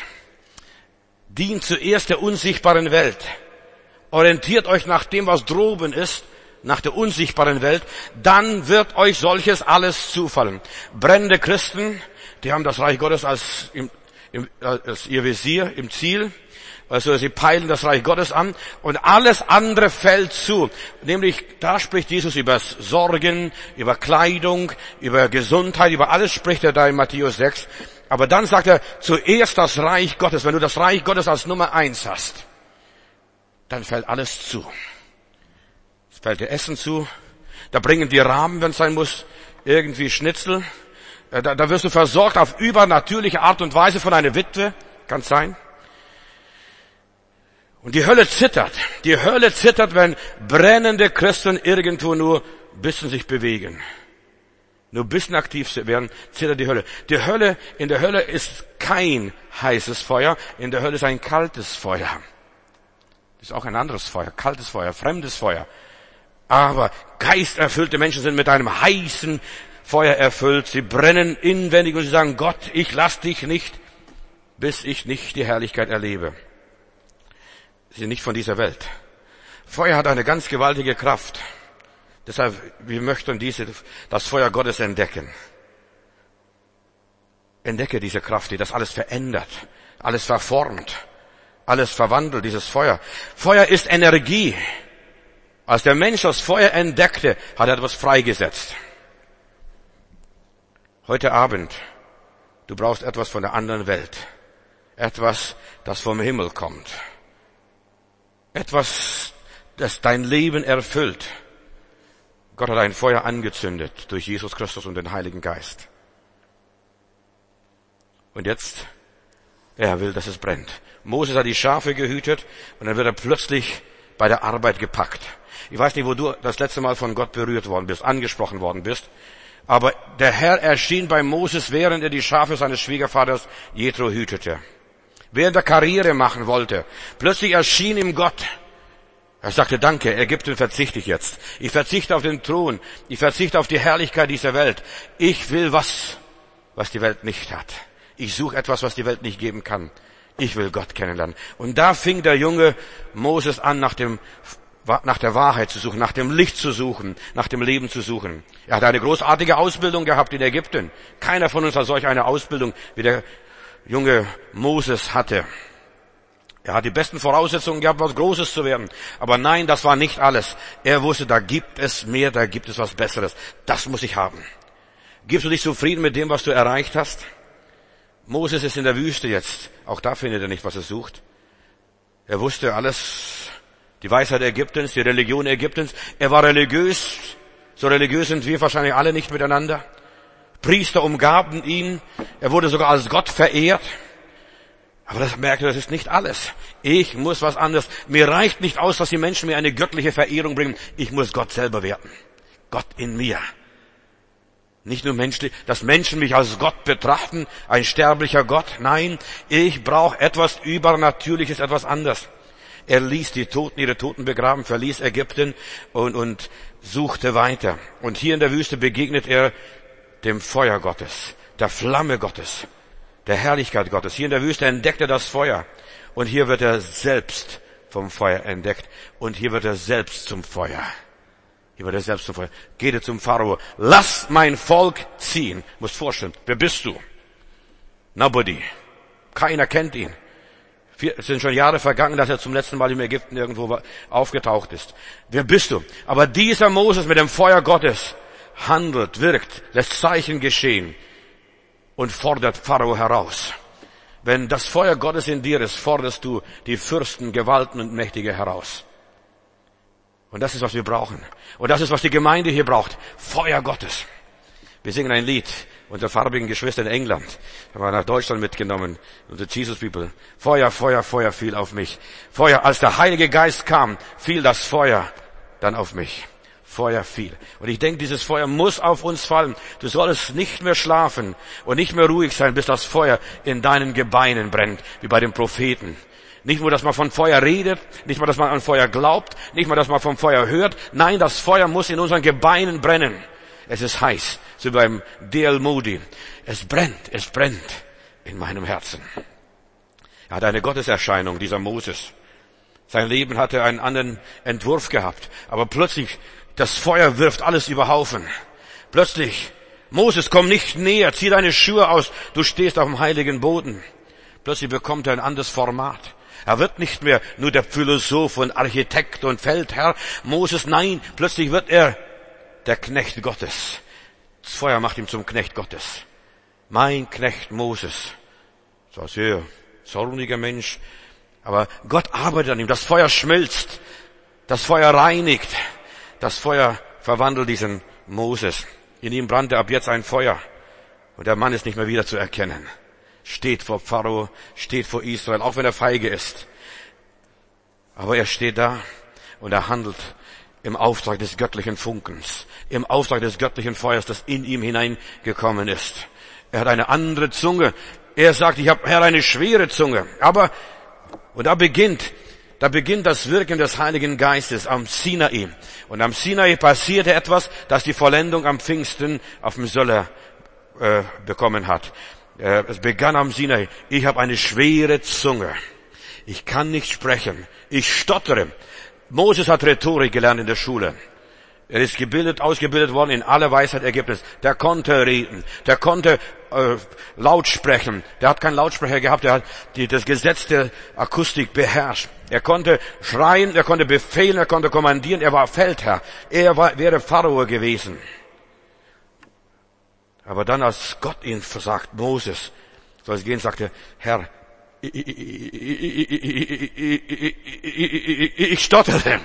Dient zuerst der unsichtbaren Welt. Orientiert euch nach dem, was droben ist, nach der unsichtbaren Welt, dann wird euch solches alles zufallen. Brennende Christen, die haben das Reich Gottes als, im, im, als ihr Visier, im Ziel. Also sie peilen das Reich Gottes an und alles andere fällt zu. Nämlich, da spricht Jesus über Sorgen, über Kleidung, über Gesundheit, über alles spricht er da in Matthäus sechs. Aber dann sagt er, zuerst das Reich Gottes. Wenn du das Reich Gottes als Nummer eins hast, dann fällt alles zu. Fällt dir Essen zu, da bringen die Rahmen, wenn es sein muss, irgendwie Schnitzel, da, da wirst du versorgt auf übernatürliche Art und Weise von einer Witwe, kann sein. Und die Hölle zittert, die Hölle zittert, wenn brennende Christen irgendwo nur ein bisschen sich bewegen. Nur ein bisschen aktiv werden, zittert die Hölle. Die Hölle, in der Hölle ist kein heißes Feuer, in der Hölle ist ein kaltes Feuer. Das ist auch ein anderes Feuer, kaltes Feuer, fremdes Feuer. Aber geisterfüllte Menschen sind mit einem heißen Feuer erfüllt. Sie brennen inwendig und sie sagen, Gott, ich lass dich nicht, bis ich nicht die Herrlichkeit erlebe. Sie sind nicht von dieser Welt. Feuer hat eine ganz gewaltige Kraft. Deshalb, wir möchten diese, das Feuer Gottes entdecken. Entdecke diese Kraft, die das alles verändert, alles verformt, alles verwandelt, dieses Feuer. Feuer ist Energie. Als der Mensch das Feuer entdeckte, hat er etwas freigesetzt. Heute Abend, du brauchst etwas von der anderen Welt. Etwas, das vom Himmel kommt. Etwas, das dein Leben erfüllt. Gott hat ein Feuer angezündet durch Jesus Christus und den Heiligen Geist. Und jetzt, er will, dass es brennt. Moses hat die Schafe gehütet und dann wird er plötzlich bei der Arbeit gepackt. Ich weiß nicht, wo du das letzte Mal von Gott berührt worden bist, angesprochen worden bist. Aber der Herr erschien bei Moses, während er die Schafe seines Schwiegervaters Jethro hütete. Während er Karriere machen wollte. Plötzlich erschien ihm Gott. Er sagte, danke, Ägypten verzichte ich jetzt. Ich verzichte auf den Thron. Ich verzichte auf die Herrlichkeit dieser Welt. Ich will was, was die Welt nicht hat. Ich suche etwas, was die Welt nicht geben kann. Ich will Gott kennenlernen. Und da fing der junge Moses an, nach dem, nach der Wahrheit zu suchen, nach dem Licht zu suchen, nach dem Leben zu suchen. Er hat eine großartige Ausbildung gehabt in Ägypten. Keiner von uns hat solch eine Ausbildung, wie der junge Moses hatte. Er hat die besten Voraussetzungen gehabt, was Großes zu werden. Aber nein, das war nicht alles. Er wusste, da gibt es mehr, da gibt es was Besseres. Das muss ich haben. Gibst du dich zufrieden mit dem, was du erreicht hast? Moses ist in der Wüste jetzt. Auch da findet er nicht, was er sucht. Er wusste alles, die Weisheit Ägyptens, die Religion Ägyptens. Er war religiös. So religiös sind wir wahrscheinlich alle nicht miteinander. Priester umgaben ihn. Er wurde sogar als Gott verehrt. Aber das merkte, das ist nicht alles. Ich muss was anderes. Mir reicht nicht aus, dass die Menschen mir eine göttliche Verehrung bringen. Ich muss Gott selber werden. Gott in mir. Nicht nur Menschen, dass Menschen mich als Gott betrachten, ein sterblicher Gott. Nein, ich brauche etwas Übernatürliches, etwas anderes. Er ließ die Toten, ihre Toten begraben, verließ Ägypten und, und suchte weiter. Und hier in der Wüste begegnet er dem Feuer Gottes, der Flamme Gottes, der Herrlichkeit Gottes. Hier in der Wüste entdeckt er das Feuer. Und hier wird er selbst vom Feuer entdeckt. Und hier wird er selbst zum Feuer. Hier wird er selbst zum Feuer. Geht er zum Pharao. Lass mein Volk ziehen. Musst vorstellen. Wer bist du? Nobody. Keiner kennt ihn. Es sind schon Jahre vergangen, dass er zum letzten Mal im Ägypten irgendwo aufgetaucht ist. Wer bist du? Aber dieser Moses mit dem Feuer Gottes handelt, wirkt, lässt Zeichen geschehen und fordert Pharao heraus. Wenn das Feuer Gottes in dir ist, forderst du die Fürsten, Gewalten und Mächtige heraus. Und das ist, was wir brauchen. Und das ist, was die Gemeinde hier braucht. Feuer Gottes. Wir singen ein Lied, unsere farbigen Geschwister in England, haben wir nach Deutschland mitgenommen, unsere Jesus People. Feuer, Feuer, Feuer fiel auf mich. Feuer, als der Heilige Geist kam, fiel das Feuer dann auf mich. Feuer fiel. Und ich denke, dieses Feuer muss auf uns fallen. Du solltest nicht mehr schlafen und nicht mehr ruhig sein, bis das Feuer in deinen Gebeinen brennt, wie bei den Propheten. Nicht nur, dass man von Feuer redet, nicht mal, dass man an Feuer glaubt, nicht mal, dass man vom Feuer hört. Nein, das Feuer muss in unseren Gebeinen brennen. Es ist heiß, so beim D L Moody. Es brennt, es brennt in meinem Herzen. Er hat eine Gotteserscheinung, dieser Moses. Sein Leben hatte einen anderen Entwurf gehabt. Aber plötzlich, das Feuer wirft alles über Haufen. Plötzlich, Moses, komm nicht näher, zieh deine Schuhe aus, du stehst auf dem heiligen Boden. Plötzlich bekommt er ein anderes Format. Er wird nicht mehr nur der Philosoph und Architekt und Feldherr. Moses, nein, plötzlich wird er der Knecht Gottes. Das Feuer macht ihn zum Knecht Gottes. Mein Knecht Moses. Das war ein sehr zorniger Mensch. Aber Gott arbeitet an ihm. Das Feuer schmilzt. Das Feuer reinigt. Das Feuer verwandelt diesen Moses. In ihm brannte ab jetzt ein Feuer. Und der Mann ist nicht mehr wieder zu erkennen. Steht vor Pharao, steht vor Israel, auch wenn er feige ist. Aber er steht da und er handelt im Auftrag des göttlichen Funkens, im Auftrag des göttlichen Feuers, das in ihm hineingekommen ist. Er hat eine andere Zunge. Er sagt, ich habe, Herr, eine schwere Zunge. Aber, und da beginnt, da beginnt das Wirken des Heiligen Geistes am Sinai. Und am Sinai passierte etwas, das die Vollendung am Pfingsten auf dem Söller äh, bekommen hat. Äh, es begann am Sinai. Ich habe eine schwere Zunge. Ich kann nicht sprechen. Ich stottere. Moses hat Rhetorik gelernt in der Schule. Er ist gebildet, ausgebildet worden in aller Weisheit Ägyptens. Der konnte reden, der konnte äh, laut sprechen. Der hat keinen Lautsprecher gehabt, der hat die, das Gesetz der Akustik beherrscht. Er konnte schreien, er konnte befehlen, er konnte kommandieren, er war Feldherr. Er war, wäre Pharao gewesen. Aber dann, als Gott ihn sagt, Moses soll es gehen, sagte, Herr, ich, ich, ich, ich, ich stottere.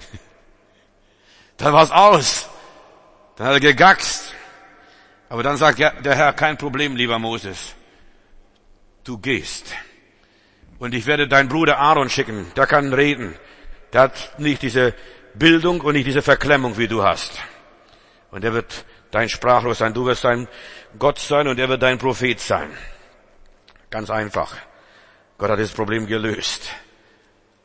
Dann war's aus. Dann hat er gegackst. Aber dann sagt ja, der Herr, kein Problem, lieber Moses. Du gehst. Und ich werde deinen Bruder Aaron schicken. Der kann reden. Der hat nicht diese Bildung und nicht diese Verklemmung, wie du hast. Und er wird dein Sprachrohr sein. Du wirst dein Gott sein und er wird dein Prophet sein. Ganz einfach. Gott hat das Problem gelöst.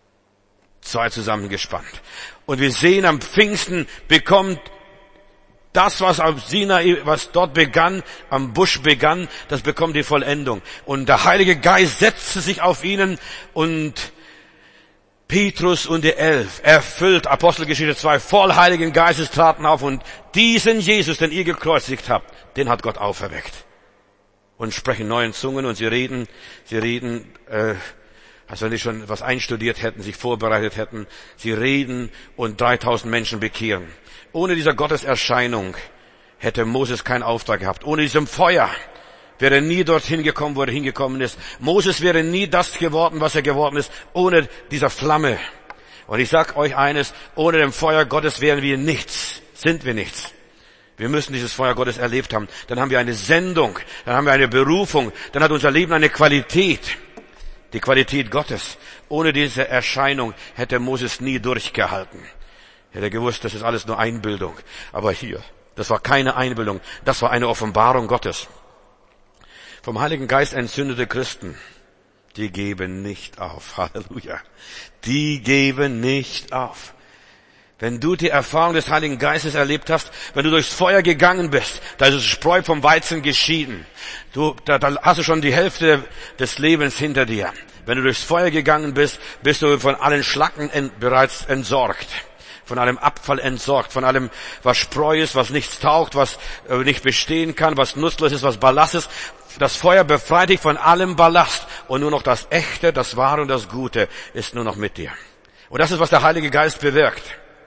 Zwei zusammengespannt. Und wir sehen, am Pfingsten bekommt Das, was am Sinai, was dort begann, am Busch begann, das bekommt die Vollendung. Und der Heilige Geist setzte sich auf ihnen und Petrus und die Elf, erfüllt, Apostelgeschichte zwei, voll Heiligen Geistes traten auf und diesen Jesus, den ihr gekreuzigt habt, den hat Gott auferweckt. Und sprechen neuen Zungen und sie reden, sie reden, äh, als wenn sie schon was einstudiert hätten, sich vorbereitet hätten. Sie reden und dreitausend Menschen bekehren. Ohne dieser Gotteserscheinung hätte Moses keinen Auftrag gehabt. Ohne diesem Feuer wäre er nie dorthin gekommen, wo er hingekommen ist. Moses wäre nie das geworden, was er geworden ist, ohne dieser Flamme. Und ich sag euch eines, ohne dem Feuer Gottes wären wir nichts, sind wir nichts. Wir müssen dieses Feuer Gottes erlebt haben. Dann haben wir eine Sendung, dann haben wir eine Berufung, dann hat unser Leben eine Qualität. Die Qualität Gottes. Ohne diese Erscheinung hätte Moses nie durchgehalten. Hätte er gewusst, das ist alles nur Einbildung. Aber hier, das war keine Einbildung, das war eine Offenbarung Gottes. Vom Heiligen Geist entzündete Christen, die geben nicht auf. Halleluja. Die geben nicht auf. Wenn du die Erfahrung des Heiligen Geistes erlebt hast, wenn du durchs Feuer gegangen bist, da ist das Spreu vom Weizen geschieden. Du, da, da hast du schon die Hälfte des Lebens hinter dir. Wenn du durchs Feuer gegangen bist, bist du von allen Schlacken ent, bereits entsorgt. Von allem Abfall entsorgt, von allem, was Spreu ist, was nichts taugt, was äh, nicht bestehen kann, was nutzlos ist, was Ballast ist. Das Feuer befreit dich von allem Ballast und nur noch das Echte, das Wahre und das Gute ist nur noch mit dir. Und das ist, was der Heilige Geist bewirkt.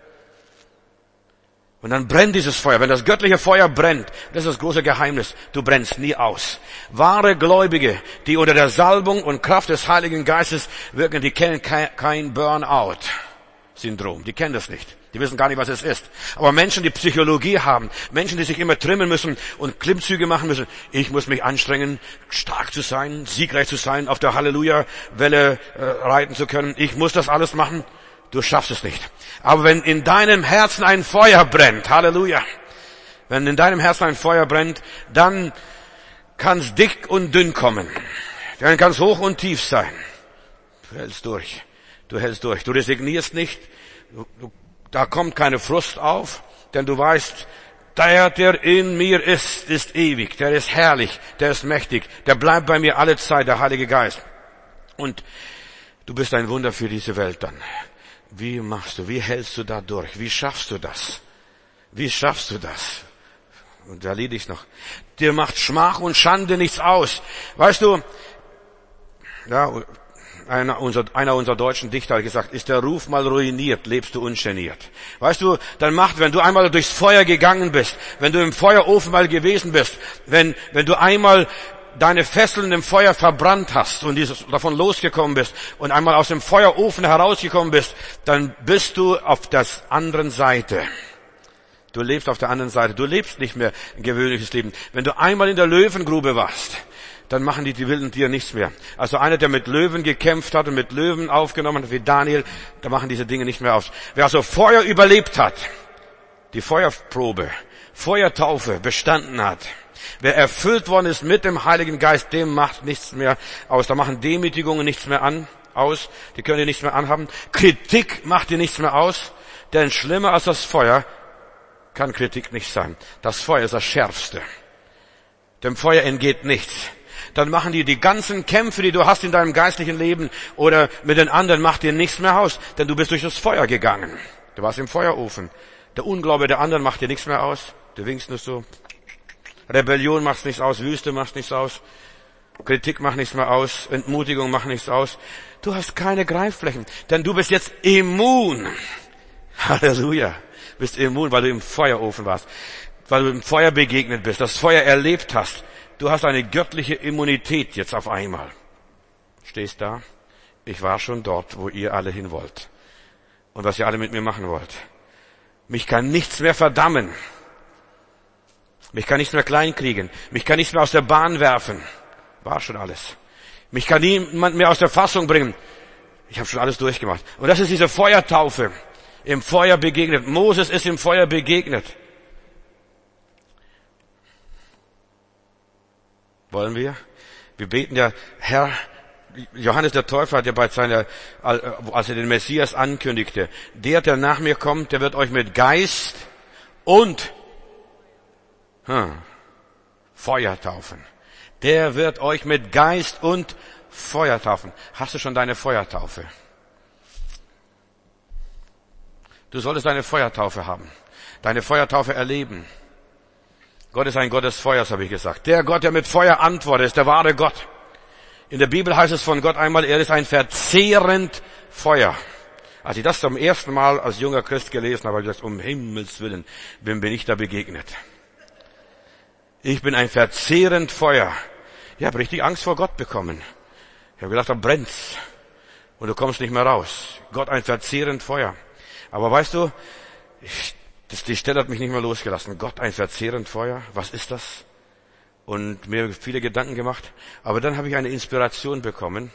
Und dann brennt dieses Feuer. Wenn das göttliche Feuer brennt, das ist das große Geheimnis, du brennst nie aus. Wahre Gläubige, die unter der Salbung und Kraft des Heiligen Geistes wirken, die kennen kein Burnout-Syndrom. Die kennen das nicht. Die wissen gar nicht, was es ist. Aber Menschen, die Psychologie haben, Menschen, die sich immer trimmen müssen und Klimmzüge machen müssen. Ich muss mich anstrengen, stark zu sein, siegreich zu sein, auf der Halleluja-Welle äh, reiten zu können. Ich muss das alles machen. Du schaffst es nicht. Aber wenn in deinem Herzen ein Feuer brennt, Halleluja, wenn in deinem Herzen ein Feuer brennt, dann kann es dick und dünn kommen. Dann kann es hoch und tief sein. Du hältst durch. Du hältst durch. Du resignierst nicht. Du, du, da kommt keine Frust auf, denn du weißt, der, der in mir ist, ist ewig. Der ist herrlich. Der ist mächtig. Der bleibt bei mir alle Zeit, der Heilige Geist. Und du bist ein Wunder für diese Welt dann. Wie machst du, wie hältst du da durch? Wie schaffst du das? Wie schaffst du das? Und da lied ich noch. Dir macht Schmach und Schande nichts aus. Weißt du, ja, einer unserer, einer unserer deutschen Dichter hat gesagt, ist der Ruf mal ruiniert, lebst du ungeniert. Weißt du, dann macht, wenn du einmal durchs Feuer gegangen bist, wenn du im Feuerofen mal gewesen bist, wenn, wenn du einmal deine Fesseln im Feuer verbrannt hast und dieses, davon losgekommen bist und einmal aus dem Feuerofen herausgekommen bist, dann bist du auf der anderen Seite. Du lebst auf der anderen Seite. Du lebst nicht mehr ein gewöhnliches Leben. Wenn du einmal in der Löwengrube warst, dann machen die, die wilden Tiere nichts mehr. Also einer, der mit Löwen gekämpft hat und mit Löwen aufgenommen hat, wie Daniel, da machen diese Dinge nicht mehr aus. Wer also Feuer überlebt hat, die Feuerprobe, Feuertaufe bestanden hat, wer erfüllt worden ist mit dem Heiligen Geist, dem macht nichts mehr aus. Da machen Demütigungen nichts mehr an, aus. Die können ihr nichts mehr anhaben. Kritik macht ihr nichts mehr aus. Denn schlimmer als das Feuer kann Kritik nicht sein. Das Feuer ist das Schärfste. Dem Feuer entgeht nichts. Dann machen die die ganzen Kämpfe, die du hast in deinem geistlichen Leben oder mit den anderen, macht dir nichts mehr aus. Denn du bist durch das Feuer gegangen. Du warst im Feuerofen. Der Unglaube der anderen macht dir nichts mehr aus. Du winkst nur so. Rebellion macht nichts aus, Wüste macht nichts aus, Kritik macht nichts mehr aus, Entmutigung macht nichts aus. Du hast keine Greifflächen, denn du bist jetzt immun. Halleluja. Bist immun, weil du im Feuerofen warst, weil du im Feuer begegnet bist, das Feuer erlebt hast. Du hast eine göttliche Immunität jetzt auf einmal. Stehst da? Ich war schon dort, wo ihr alle hin wollt. Und was ihr alle mit mir machen wollt. Mich kann nichts mehr verdammen. Mich kann nichts mehr kleinkriegen. Mich kann nichts mehr aus der Bahn werfen. War schon alles. Mich kann niemand mehr aus der Fassung bringen. Ich habe schon alles durchgemacht. Und das ist diese Feuertaufe. Im Feuer begegnet. Moses ist im Feuer begegnet. Wollen wir? Wir beten ja, Herr, Johannes der Täufer hat ja bei seiner, als er den Messias ankündigte, der, der nach mir kommt, der wird euch mit Geist und Hm. Feuer taufen. Der wird euch mit Geist und Feuer taufen. Hast du schon deine Feuertaufe? Du solltest deine Feuertaufe haben. Deine Feuertaufe erleben. Gott ist ein Gott des Feuers, habe ich gesagt. Der Gott, der mit Feuer antwortet, ist der wahre Gott. In der Bibel heißt es von Gott einmal, er ist ein verzehrend Feuer. Als ich das zum ersten Mal als junger Christ gelesen habe, habe ich gesagt, um Himmels Willen, wem bin ich da begegnet? Ich bin ein verzehrend Feuer. Ich habe richtig Angst vor Gott bekommen. Ich habe gedacht, da brennt's. Und du kommst nicht mehr raus. Gott ein verzehrend Feuer. Aber weißt du, ich, das, die Stelle hat mich nicht mehr losgelassen. Gott ein verzehrend Feuer. Was ist das? Und mir viele Gedanken gemacht. Aber dann habe ich eine Inspiration bekommen.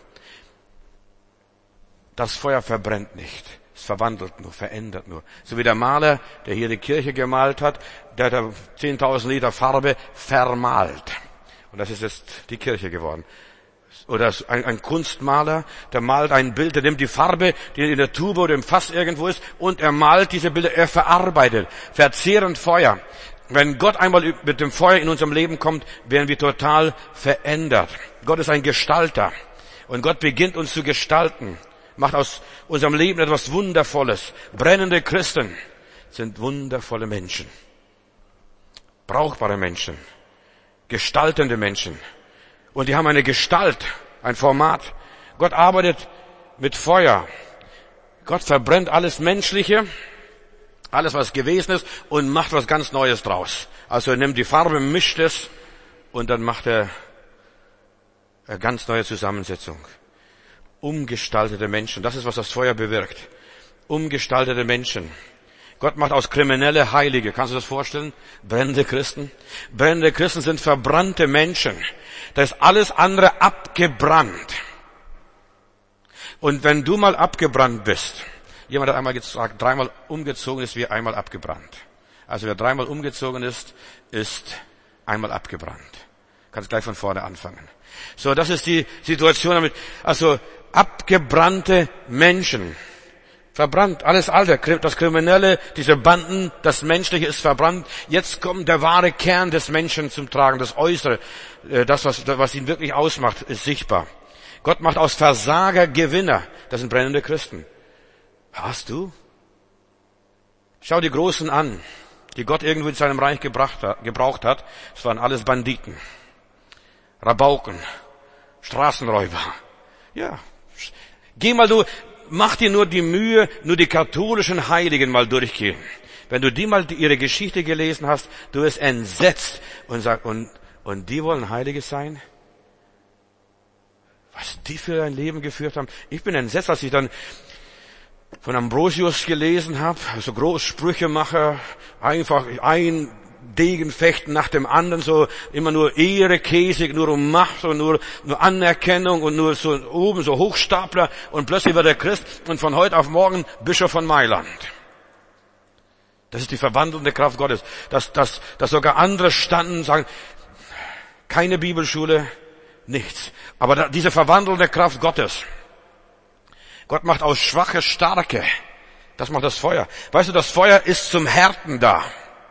Das Feuer verbrennt nicht. Es verwandelt nur, verändert nur. So wie der Maler, der hier die Kirche gemalt hat, der hat da zehntausend Liter Farbe vermalt. Und das ist jetzt die Kirche geworden. Oder ein, ein Kunstmaler, der malt ein Bild, der nimmt die Farbe, die in der Tube oder im Fass irgendwo ist, und er malt diese Bilder, er verarbeitet. Verzehrend Feuer. Wenn Gott einmal mit dem Feuer in unserem Leben kommt, werden wir total verändert. Gott ist ein Gestalter. Und Gott beginnt uns zu gestalten. Macht aus unserem Leben etwas Wundervolles. Brennende Christen sind wundervolle Menschen. Brauchbare Menschen. Gestaltende Menschen. Und die haben eine Gestalt, ein Format. Gott arbeitet mit Feuer. Gott verbrennt alles Menschliche, alles was gewesen ist, und macht was ganz Neues draus. Also er nimmt die Farbe, mischt es, und dann macht er eine ganz neue Zusammensetzung. Umgestaltete Menschen, das ist, was das Feuer bewirkt. Umgestaltete Menschen. Gott macht aus Kriminelle Heilige. Kannst du das vorstellen? Brennende Christen. Brennende Christen sind verbrannte Menschen. Da ist alles andere abgebrannt. Und wenn du mal abgebrannt bist, jemand hat einmal gesagt, dreimal umgezogen ist wie einmal abgebrannt. Also wer dreimal umgezogen ist, ist einmal abgebrannt. Kannst gleich von vorne anfangen. So, das ist die Situation damit. Also abgebrannte Menschen. Verbrannt, alles Alte, das Kriminelle, diese Banden, das Menschliche ist verbrannt. Jetzt kommt der wahre Kern des Menschen zum Tragen, das Äußere, das, was, was ihn wirklich ausmacht, ist sichtbar. Gott macht aus Versager Gewinner. Das sind brennende Christen. Hast du? Schau die Großen an, die Gott irgendwo in seinem Reich gebracht hat, gebraucht hat. Es waren alles Banditen, Rabauken, Straßenräuber. Ja, geh mal du, mach dir nur die Mühe, nur die katholischen Heiligen mal durchgehen. Wenn du die mal ihre Geschichte gelesen hast, du wirst entsetzt und sagst, und, und die wollen Heilige sein? Was die für ein Leben geführt haben. Ich bin entsetzt, als ich dann von Ambrosius gelesen habe, so Großsprüchemacher, einfach ein Degenfechten nach dem anderen, so immer nur Ehre, Käse, nur um Macht und nur, nur Anerkennung und nur so oben so Hochstapler, und plötzlich wird er Christ und von heute auf morgen Bischof von Mailand. Das ist die verwandelnde Kraft Gottes, dass, dass, dass sogar andere standen und sagen, keine Bibelschule, nichts. Aber da, diese verwandelnde Kraft Gottes. Gott macht aus Schwache Starke. Das macht das Feuer. Weißt du, das Feuer ist zum Härten da.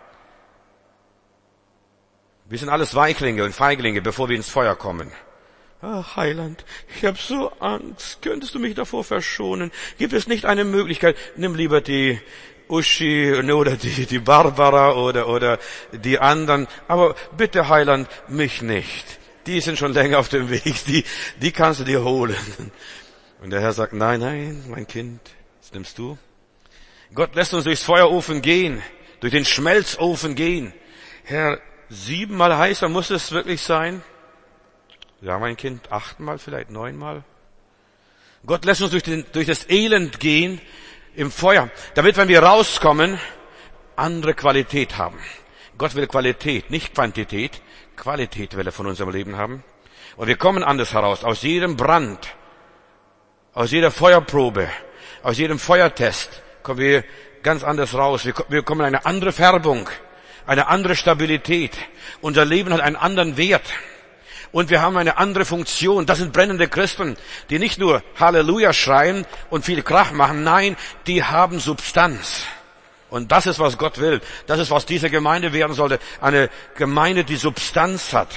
Wir sind alles Weichlinge und Feiglinge, bevor wir ins Feuer kommen. Ach, Heiland, ich habe so Angst. Könntest du mich davor verschonen? Gibt es nicht eine Möglichkeit? Nimm lieber die Uschi oder die, die Barbara oder, oder die anderen. Aber bitte, Heiland, mich nicht. Die sind schon länger auf dem Weg. Die, die kannst du dir holen. Und der Herr sagt, nein, nein, mein Kind, das nimmst du. Gott lässt uns durchs Feuerofen gehen, durch den Schmelzofen gehen. Herr, siebenmal heißer muss es wirklich sein? Ja, mein Kind, achtmal, vielleicht neunmal. Gott lässt uns durch, den, durch das Elend gehen im Feuer, damit, wenn wir rauskommen, andere Qualität haben. Gott will Qualität, nicht Quantität. Qualität will er von unserem Leben haben. Und wir kommen anders heraus, aus jedem Brand, aus jeder Feuerprobe, aus jedem Feuertest kommen wir ganz anders raus. Wir, wir kommen in eine andere Färbung, eine andere Stabilität. Unser Leben hat einen anderen Wert. Und wir haben eine andere Funktion. Das sind brennende Christen, die nicht nur Halleluja schreien und viel Krach machen. Nein, die haben Substanz. Und das ist, was Gott will. Das ist, was diese Gemeinde werden sollte. Eine Gemeinde, die Substanz hat,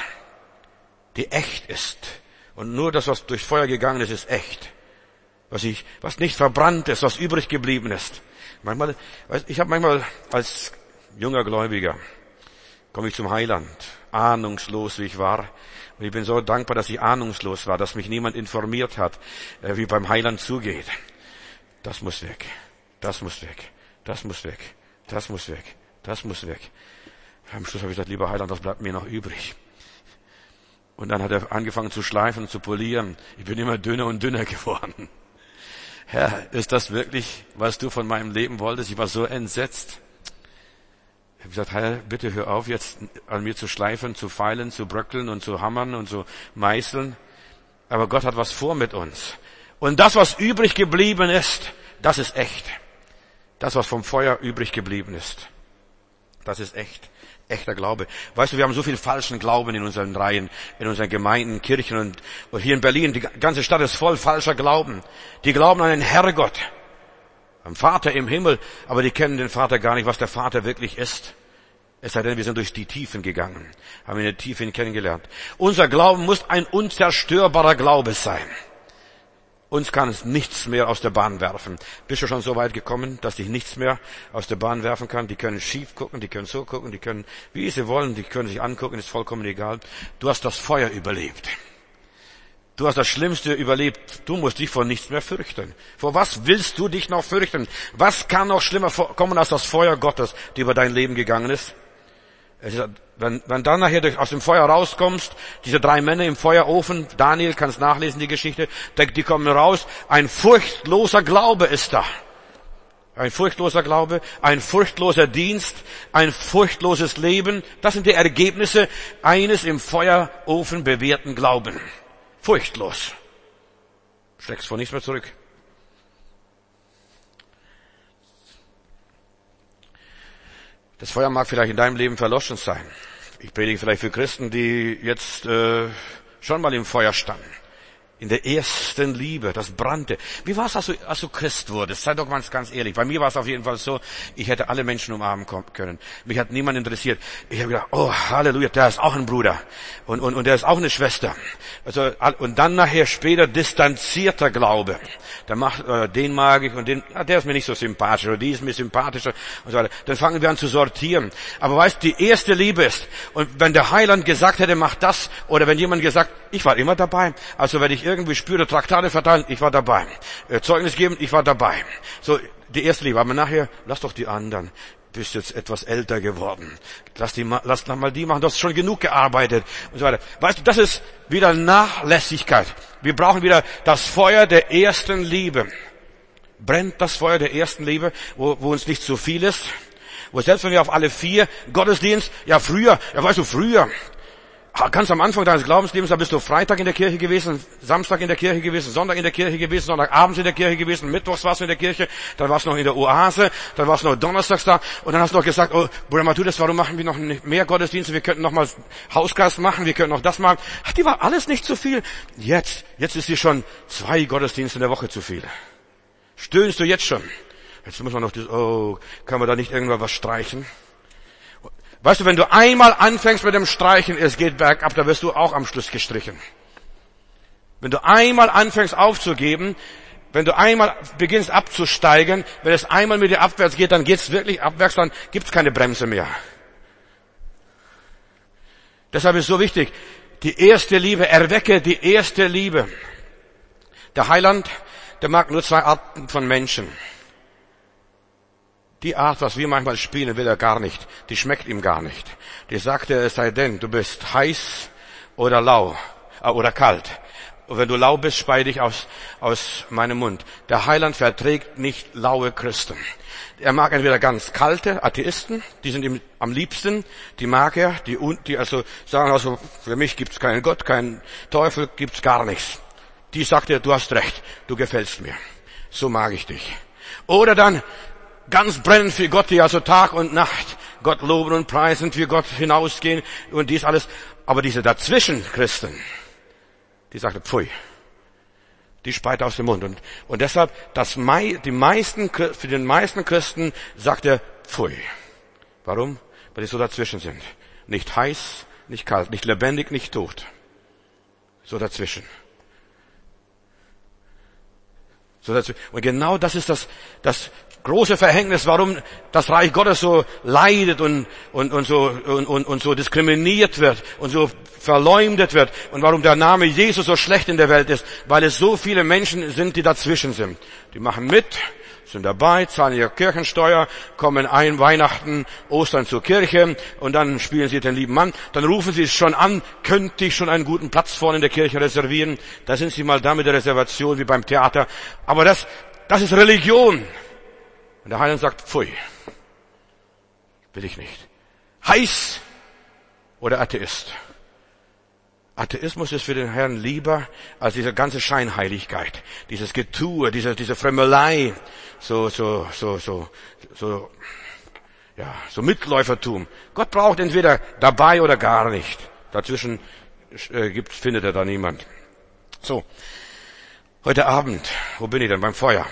die echt ist. Und nur das, was durch Feuer gegangen ist, ist echt. Was ich, was nicht verbrannt ist, was übrig geblieben ist. Manchmal, ich habe manchmal als junger Gläubiger, komme ich zum Heiland, ahnungslos wie ich war. Und ich bin so dankbar, dass ich ahnungslos war, dass mich niemand informiert hat, wie beim Heiland zugeht. Das muss weg, das muss weg, das muss weg, das muss weg, das muss weg. Am Schluss habe ich gesagt, lieber Heiland, was bleibt mir noch übrig? Und dann hat er angefangen zu schleifen, zu polieren. Ich bin immer dünner und dünner geworden. Herr, ist das wirklich, was du von meinem Leben wolltest? Ich war so entsetzt. Ich habe gesagt, Herr, bitte hör auf, jetzt an mir zu schleifen, zu feilen, zu bröckeln und zu hammern und zu meißeln. Aber Gott hat was vor mit uns. Und das, was übrig geblieben ist, das ist echt. Das, was vom Feuer übrig geblieben ist, das ist echt. Echter Glaube. Weißt du, wir haben so viel falschen Glauben in unseren Reihen, in unseren Gemeinden, Kirchen und, und hier in Berlin. Die ganze Stadt ist voll falscher Glauben. Die glauben an den Herrgott, am Vater im Himmel, aber die kennen den Vater gar nicht, was der Vater wirklich ist. Es sei denn, wir sind durch die Tiefen gegangen, haben in der Tiefe ihn kennengelernt. Unser Glauben muss ein unzerstörbarer Glaube sein. Uns kann es nichts mehr aus der Bahn werfen. Bist du schon so weit gekommen, dass dich nichts mehr aus der Bahn werfen kann? Die können schief gucken, die können so gucken, die können, wie sie wollen, die können sich angucken, ist vollkommen egal. Du hast das Feuer überlebt. Du hast das Schlimmste überlebt. Du musst dich vor nichts mehr fürchten. Vor was willst du dich noch fürchten? Was kann noch schlimmer kommen als das Feuer Gottes, die über dein Leben gegangen ist? Wenn, wenn dann nachher durch, aus dem Feuer rauskommst, diese drei Männer im Feuerofen, Daniel, kannst nachlesen die Geschichte, die kommen raus, ein furchtloser Glaube ist da. Ein furchtloser Glaube, ein furchtloser Dienst, ein furchtloses Leben, das sind die Ergebnisse eines im Feuerofen bewährten Glauben. Furchtlos. Schreckst vor nichts mehr zurück. Das Feuer mag vielleicht in deinem Leben verloschen sein. Ich predige vielleicht für Christen, die jetzt äh, schon mal im Feuer standen. In der ersten Liebe, das brannte. Wie war es, als du, als du Christ wurdest? Sei doch mal ganz ehrlich. Bei mir war es auf jeden Fall so, ich hätte alle Menschen umarmen können. Mich hat niemand interessiert. Ich habe gedacht, oh Halleluja, der ist auch ein Bruder. Und, und, und der ist auch eine Schwester. Also, und dann nachher später distanzierter Glaube. Der macht, äh, den mag ich und den, ah, der ist mir nicht so sympathisch oder die ist mir sympathischer und so weiter. Dann fangen wir an zu sortieren. Aber weißt, die erste Liebe ist, und wenn der Heiland gesagt hätte, mach das, oder wenn jemand gesagt, ich war immer dabei. Also wenn ich irgendwie spüre, Traktate verteilen, ich war dabei. Äh, Zeugnis geben, ich war dabei. So, die erste Liebe. Aber nachher, lass doch die anderen. Bist jetzt etwas älter geworden. Lass die mal, lass mal die machen, du hast schon genug gearbeitet und so weiter. Weißt du, das ist wieder Nachlässigkeit. Wir brauchen wieder das Feuer der ersten Liebe. Brennt das Feuer der ersten Liebe, wo, wo uns nicht zu viel ist. Wo selbst wenn wir auf alle vier Gottesdienst, ja früher, ja weißt du, früher, ganz am Anfang deines Glaubenslebens, da bist du Freitag in der Kirche gewesen, Samstag in der Kirche gewesen, Sonntag in der Kirche gewesen, Sonntagabends in der Kirche gewesen, Mittwochs warst du in der Kirche, dann warst du noch in der Oase, dann warst du noch donnerstags da und dann hast du noch gesagt, oh, Bruder Matthäus, warum machen wir noch mehr Gottesdienste, wir könnten noch mal Hausgast machen, wir könnten noch das machen. Ach, die war alles nicht zu viel. Jetzt, jetzt ist dir schon zwei Gottesdienste in der Woche zu viel. Stöhnst du jetzt schon? Jetzt muss man noch, das, oh, kann man da nicht irgendwann was streichen? Weißt du, wenn du einmal anfängst mit dem Streichen, es geht bergab, da wirst du auch am Schluss gestrichen. Wenn du einmal anfängst aufzugeben, wenn du einmal beginnst abzusteigen, wenn es einmal mit dir abwärts geht, dann geht's wirklich abwärts, dann gibt's keine Bremse mehr. Deshalb ist so wichtig, die erste Liebe, erwecke die erste Liebe. Der Heiland, der mag nur zwei Arten von Menschen. Die Art, was wir manchmal spielen, will er gar nicht. Die schmeckt ihm gar nicht. Die sagt er, es sei denn, du bist heiß oder lau äh, oder kalt. Und wenn du lau bist, spei dich aus, aus meinem Mund. Der Heiland verträgt nicht laue Christen. Er mag entweder ganz kalte Atheisten, die sind ihm am liebsten, die mag er, die, die also sagen also, für mich gibt's keinen Gott, keinen Teufel, gibt's gar nichts. Die sagt er, du hast recht, du gefällst mir. So mag ich dich. Oder dann ganz brennend für Gott, die also Tag und Nacht Gott loben und preisen, für Gott hinausgehen und dies alles. Aber diese dazwischen Christen, die sagten, pfui, die speit aus dem Mund. Und, und deshalb, das mei, die meisten, für den meisten Christen sagt er, pfui. Warum? Weil die so dazwischen sind. Nicht heiß, nicht kalt, nicht lebendig, nicht tot. So dazwischen. So dazwischen. Und genau das ist das, das große Verhängnis, warum das Reich Gottes so leidet und, und, und so, und, und, und so diskriminiert wird und so verleumdet wird und warum der Name Jesus so schlecht in der Welt ist, weil es so viele Menschen sind, die dazwischen sind. Die machen mit, sind dabei, zahlen ihre Kirchensteuer, kommen ein Weihnachten, Ostern zur Kirche und dann spielen sie den lieben Mann. Dann rufen sie es schon an, könnte ich schon einen guten Platz vorne in der Kirche reservieren? Da sind sie mal da mit der Reservation wie beim Theater. Aber das, das ist Religion. Und der Heiland sagt, pfui, will ich nicht. Heiß oder Atheist? Atheismus ist für den Herrn lieber als diese ganze Scheinheiligkeit, dieses Getue, diese, diese Fremmelei, so, so, so, so, so, ja, so Mitläufertum. Gott braucht entweder dabei oder gar nicht. Dazwischen äh, gibt, findet er da niemand. So. Heute Abend, wo bin ich denn? Beim Feuer.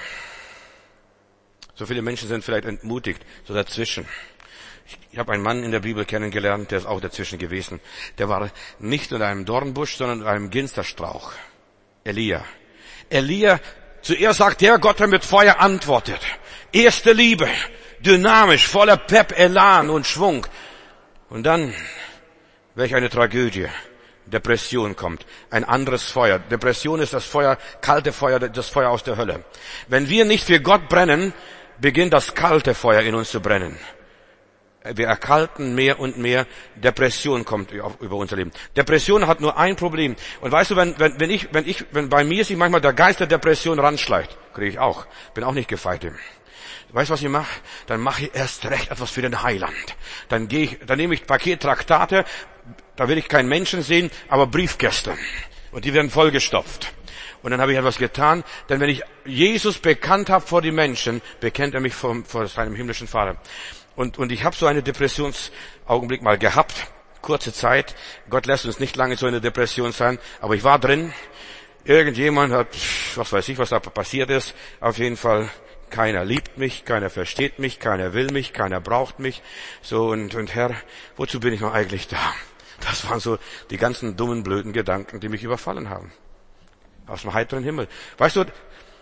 So viele Menschen sind vielleicht entmutigt, so dazwischen. Ich habe einen Mann in der Bibel kennengelernt, der ist auch dazwischen gewesen. Der war nicht in einem Dornbusch, sondern in einem Ginsterstrauch. Elia. Elia, zuerst sagt der Gott, der mit Feuer antwortet. Erste Liebe, dynamisch, voller Pep, Elan und Schwung. Und dann, welch eine Tragödie. Depression kommt. Ein anderes Feuer. Depression ist das Feuer, kalte Feuer, das Feuer aus der Hölle. Wenn wir nicht für Gott brennen, beginnt das kalte Feuer in uns zu brennen. Wir erkalten mehr und mehr. Depression kommt über unser Leben. Depression hat nur ein Problem. Und weißt du, wenn, wenn, wenn ich, wenn ich, wenn bei mir sich manchmal der Geist der Depression ranschleicht, kriege ich auch. Bin auch nicht gefeit dem. Weißt du, was ich mache? Dann mache ich erst recht etwas für den Heiland. Dann gehe ich, dann nehme ich Paket Traktate, da will ich keinen Menschen sehen, aber Briefkästen. Und die werden vollgestopft. Und dann habe ich etwas getan, denn wenn ich Jesus bekannt habe vor die Menschen, bekennt er mich vor, vor seinem himmlischen Vater. Und, und ich habe so einen Depressionsaugenblick mal gehabt, kurze Zeit. Gott lässt uns nicht lange so in der Depression sein, aber ich war drin. Irgendjemand hat, was weiß ich, was da passiert ist, auf jeden Fall. Keiner liebt mich, keiner versteht mich, keiner will mich, keiner braucht mich. So, und, und Herr, wozu bin ich noch eigentlich da? Das waren so die ganzen dummen, blöden Gedanken, die mich überfallen haben. Aus dem heiteren Himmel. Weißt du,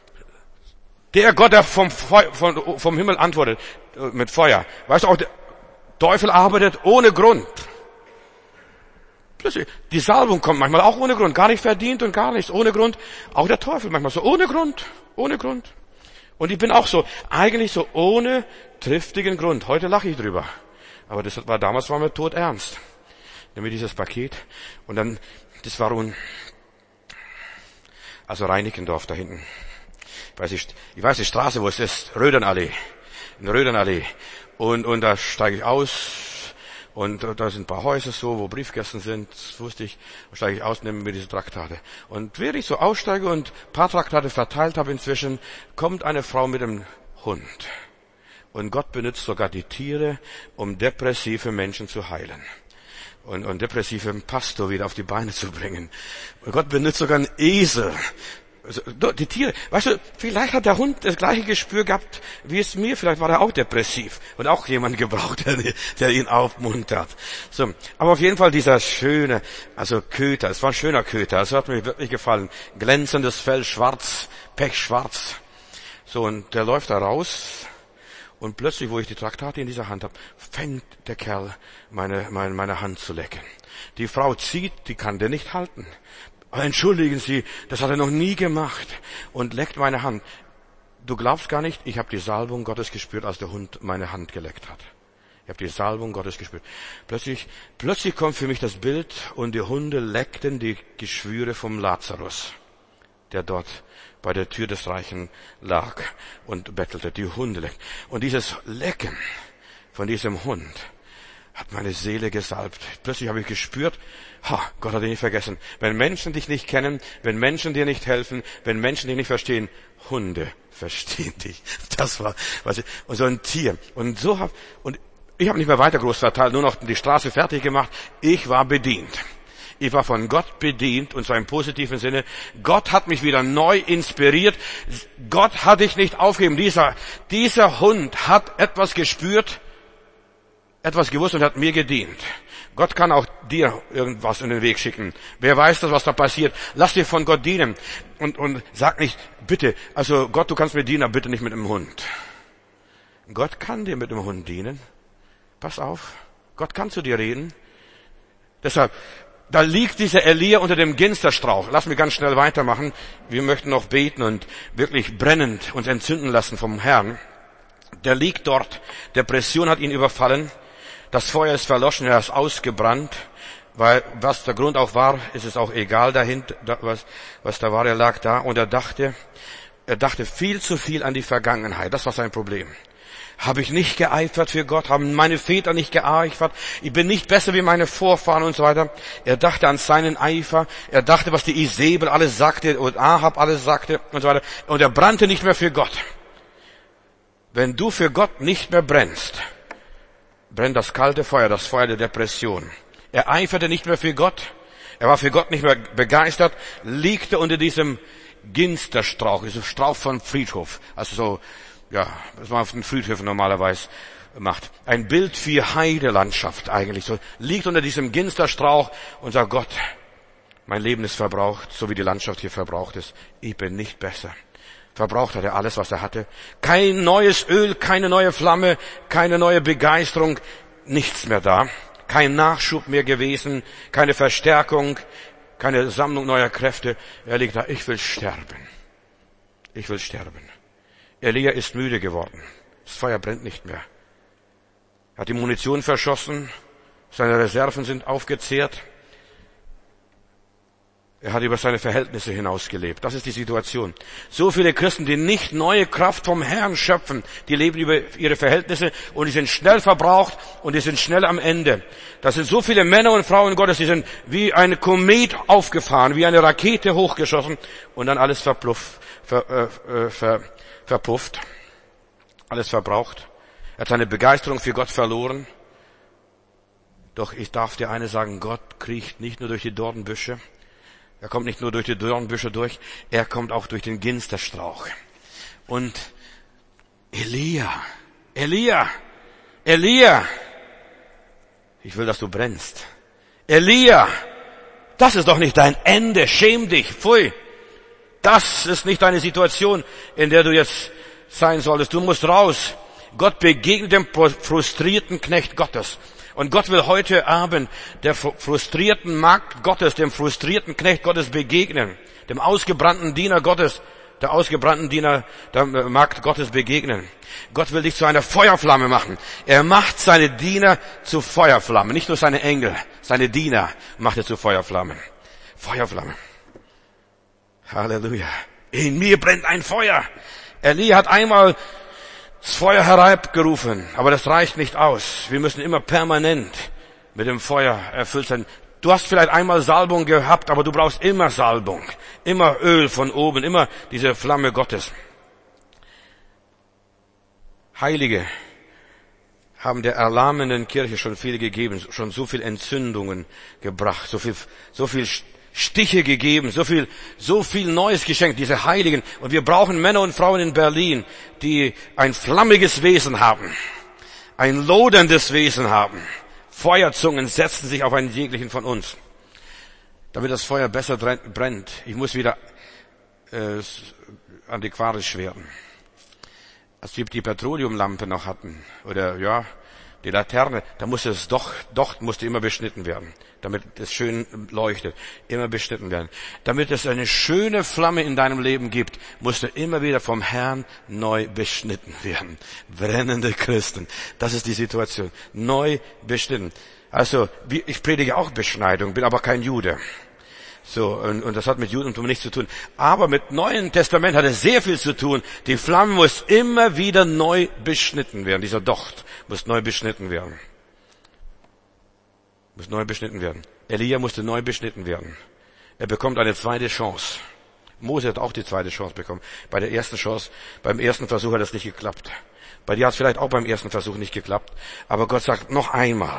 der Gott, der vom, Feu- vom, vom Himmel antwortet, mit Feuer. Weißt du auch, der Teufel arbeitet ohne Grund. Plötzlich, die Salbung kommt manchmal auch ohne Grund. Gar nicht verdient und gar nichts. Ohne Grund. Auch der Teufel manchmal so ohne Grund. Ohne Grund. Und ich bin auch so, eigentlich so ohne triftigen Grund. Heute lache ich drüber. Aber das war, damals war mir todernst. Nämlich dieses Paket. Und dann, das war un, also Reinickendorf da hinten. Ich weiß, nicht, ich weiß die Straße, wo es ist. Rödernallee. In Rödernallee. Und, und da steige ich aus. Und da sind ein paar Häuser so, wo Briefkästen sind, das wusste ich. Da steige ich aus, nehme mir diese Traktate. Und während ich so aussteige und ein paar Traktate verteilt habe inzwischen, kommt eine Frau mit einem Hund. Und Gott benutzt sogar die Tiere, um depressive Menschen zu heilen. Und, und depressiven Pastor wieder auf die Beine zu bringen. Und Gott benutzt sogar einen Esel. Die Tiere, weißt du, vielleicht hat der Hund das gleiche Gespür gehabt wie es mir, vielleicht war er auch depressiv und auch jemand gebraucht, der, der ihn aufmuntert. So, aber auf jeden Fall dieser schöne, also Köter, es war ein schöner Köter, es hat mir wirklich gefallen, glänzendes Fell, schwarz, pechschwarz. So, und der läuft da raus und plötzlich, wo ich die Traktate in dieser Hand habe, fängt der Kerl meine, meine, meine Hand zu lecken. Die Frau zieht, die kann der nicht halten. Entschuldigen Sie, das hat er noch nie gemacht. Und leckt meine Hand. Du glaubst gar nicht, ich habe die Salbung Gottes gespürt, als der Hund meine Hand geleckt hat. Ich habe die Salbung Gottes gespürt. Plötzlich, plötzlich kommt für mich das Bild und die Hunde leckten die Geschwüre vom Lazarus, der dort bei der Tür des Reichen lag und bettelte. Die Hunde leckten. Und dieses Lecken von diesem Hund hat meine Seele gesalbt. Plötzlich habe ich gespürt, ha, Gott hat dich nicht vergessen. Wenn Menschen dich nicht kennen, wenn Menschen dir nicht helfen, wenn Menschen dich nicht verstehen, Hunde verstehen dich. Das war, was ich, und so ein Tier. Und so hab, und ich habe nicht mehr weiter groß verteilt, nur noch die Straße fertig gemacht. Ich war bedient. Ich war von Gott bedient, und zwar im positiven Sinne. Gott hat mich wieder neu inspiriert. Gott hat dich nicht aufgegeben. Dieser, dieser Hund hat etwas gespürt, etwas gewusst und hat mir gedient. Gott kann auch dir irgendwas in den Weg schicken. Wer weiß das, was da passiert? Lass dich von Gott dienen. Und, und sag nicht, bitte, also Gott, du kannst mir dienen, aber bitte nicht mit einem Hund. Gott kann dir mit einem Hund dienen. Pass auf. Gott kann zu dir reden. Deshalb, da liegt dieser Elia unter dem Ginsterstrauch. Lass mich ganz schnell weitermachen. Wir möchten noch beten und wirklich brennend uns entzünden lassen vom Herrn. Der liegt dort. Depression hat ihn überfallen. Das Feuer ist verloschen, er ist ausgebrannt, weil was der Grund auch war, ist es auch egal dahinter, was, was da war, er lag da und er dachte, er dachte viel zu viel an die Vergangenheit, das war sein Problem. Habe ich nicht geeifert für Gott, haben meine Väter nicht geeifert, ich bin nicht besser wie meine Vorfahren und so weiter. Er dachte an seinen Eifer, er dachte, was die Isabel alles sagte und Ahab alles sagte und so weiter, und er brannte nicht mehr für Gott. Wenn du für Gott nicht mehr brennst, brennt das kalte Feuer, das Feuer der Depression. Er eiferte nicht mehr für Gott. Er war für Gott nicht mehr begeistert, liegte unter diesem Ginsterstrauch, diesem Strauch von Friedhof. Also so, ja, was man auf den Friedhöfen normalerweise macht. Ein Bild für Heidelandschaft eigentlich. So liegt unter diesem Ginsterstrauch und sagt, Gott, mein Leben ist verbraucht, so wie die Landschaft hier verbraucht ist. Ich bin nicht besser. Verbraucht hat er alles, was er hatte. Kein neues Öl, keine neue Flamme, keine neue Begeisterung, nichts mehr da. Kein Nachschub mehr gewesen, keine Verstärkung, keine Sammlung neuer Kräfte. Er liegt da, ich will sterben. Ich will sterben. Elia ist müde geworden. Das Feuer brennt nicht mehr. Er hat die Munition verschossen, seine Reserven sind aufgezehrt. Er hat über seine Verhältnisse hinausgelebt. Das ist die Situation. So viele Christen, die nicht neue Kraft vom Herrn schöpfen, die leben über ihre Verhältnisse und die sind schnell verbraucht und die sind schnell am Ende. Das sind so viele Männer und Frauen Gottes, die sind wie ein Komet aufgefahren, wie eine Rakete hochgeschossen und dann alles verpluff, ver, äh, ver, verpufft, alles verbraucht. Er hat seine Begeisterung für Gott verloren. Doch ich darf dir eines sagen, Gott kriecht nicht nur durch die Dornbüsche. Er kommt nicht nur durch die Dornbüsche durch, er kommt auch durch den Ginsterstrauch. Und Elia, Elia, Elia, ich will, dass du brennst. Elia, das ist doch nicht dein Ende, schäm dich, pfui. Das ist nicht deine Situation, in der du jetzt sein solltest. Du musst raus. Gott begegnet dem frustrierten Knecht Gottes. Und Gott will heute Abend der frustrierten Magd Gottes, dem frustrierten Knecht Gottes begegnen, dem ausgebrannten Diener Gottes, der ausgebrannten Diener der Magd Gottes begegnen. Gott will dich zu einer Feuerflamme machen. Er macht seine Diener zu Feuerflammen, nicht nur seine Engel, seine Diener macht er zu Feuerflammen. Feuerflamme. Halleluja. In mir brennt ein Feuer. Elia hat einmal das Feuer herabgerufen, aber das reicht nicht aus. Wir müssen immer permanent mit dem Feuer erfüllt sein. Du hast vielleicht einmal Salbung gehabt, aber du brauchst immer Salbung, immer Öl von oben, immer diese Flamme Gottes. Heilige haben der erlahmenden Kirche schon viel gegeben, schon so viel Entzündungen gebracht, so viel, so viel Stiche gegeben, so viel, so viel Neues geschenkt, diese Heiligen. Und wir brauchen Männer und Frauen in Berlin, die ein flammiges Wesen haben, ein loderndes Wesen haben. Feuerzungen setzen sich auf einen jeglichen von uns, damit das Feuer besser brennt. Ich muss wieder äh, antiquarisch werden. Als wir die Petroleumlampe noch hatten, oder ja, die Laterne, da musste es doch, doch musste immer beschnitten werden, damit es schön leuchtet, immer beschnitten werden. Damit es eine schöne Flamme in deinem Leben gibt, musste immer wieder vom Herrn neu beschnitten werden. Brennende Christen, das ist die Situation. Neu beschnitten. Also, ich predige auch Beschneidung, bin aber kein Jude. So, und, und das hat mit Judentum nichts zu tun. Aber mit Neuen Testament hat es sehr viel zu tun. Die Flamme muss immer wieder neu beschnitten werden. Dieser Docht muss neu beschnitten werden. Muss neu beschnitten werden. Elia musste neu beschnitten werden. Er bekommt eine zweite Chance. Mose hat auch die zweite Chance bekommen. Bei der ersten Chance, beim ersten Versuch hat es nicht geklappt. Bei dir hat es vielleicht auch beim ersten Versuch nicht geklappt. Aber Gott sagt, noch einmal.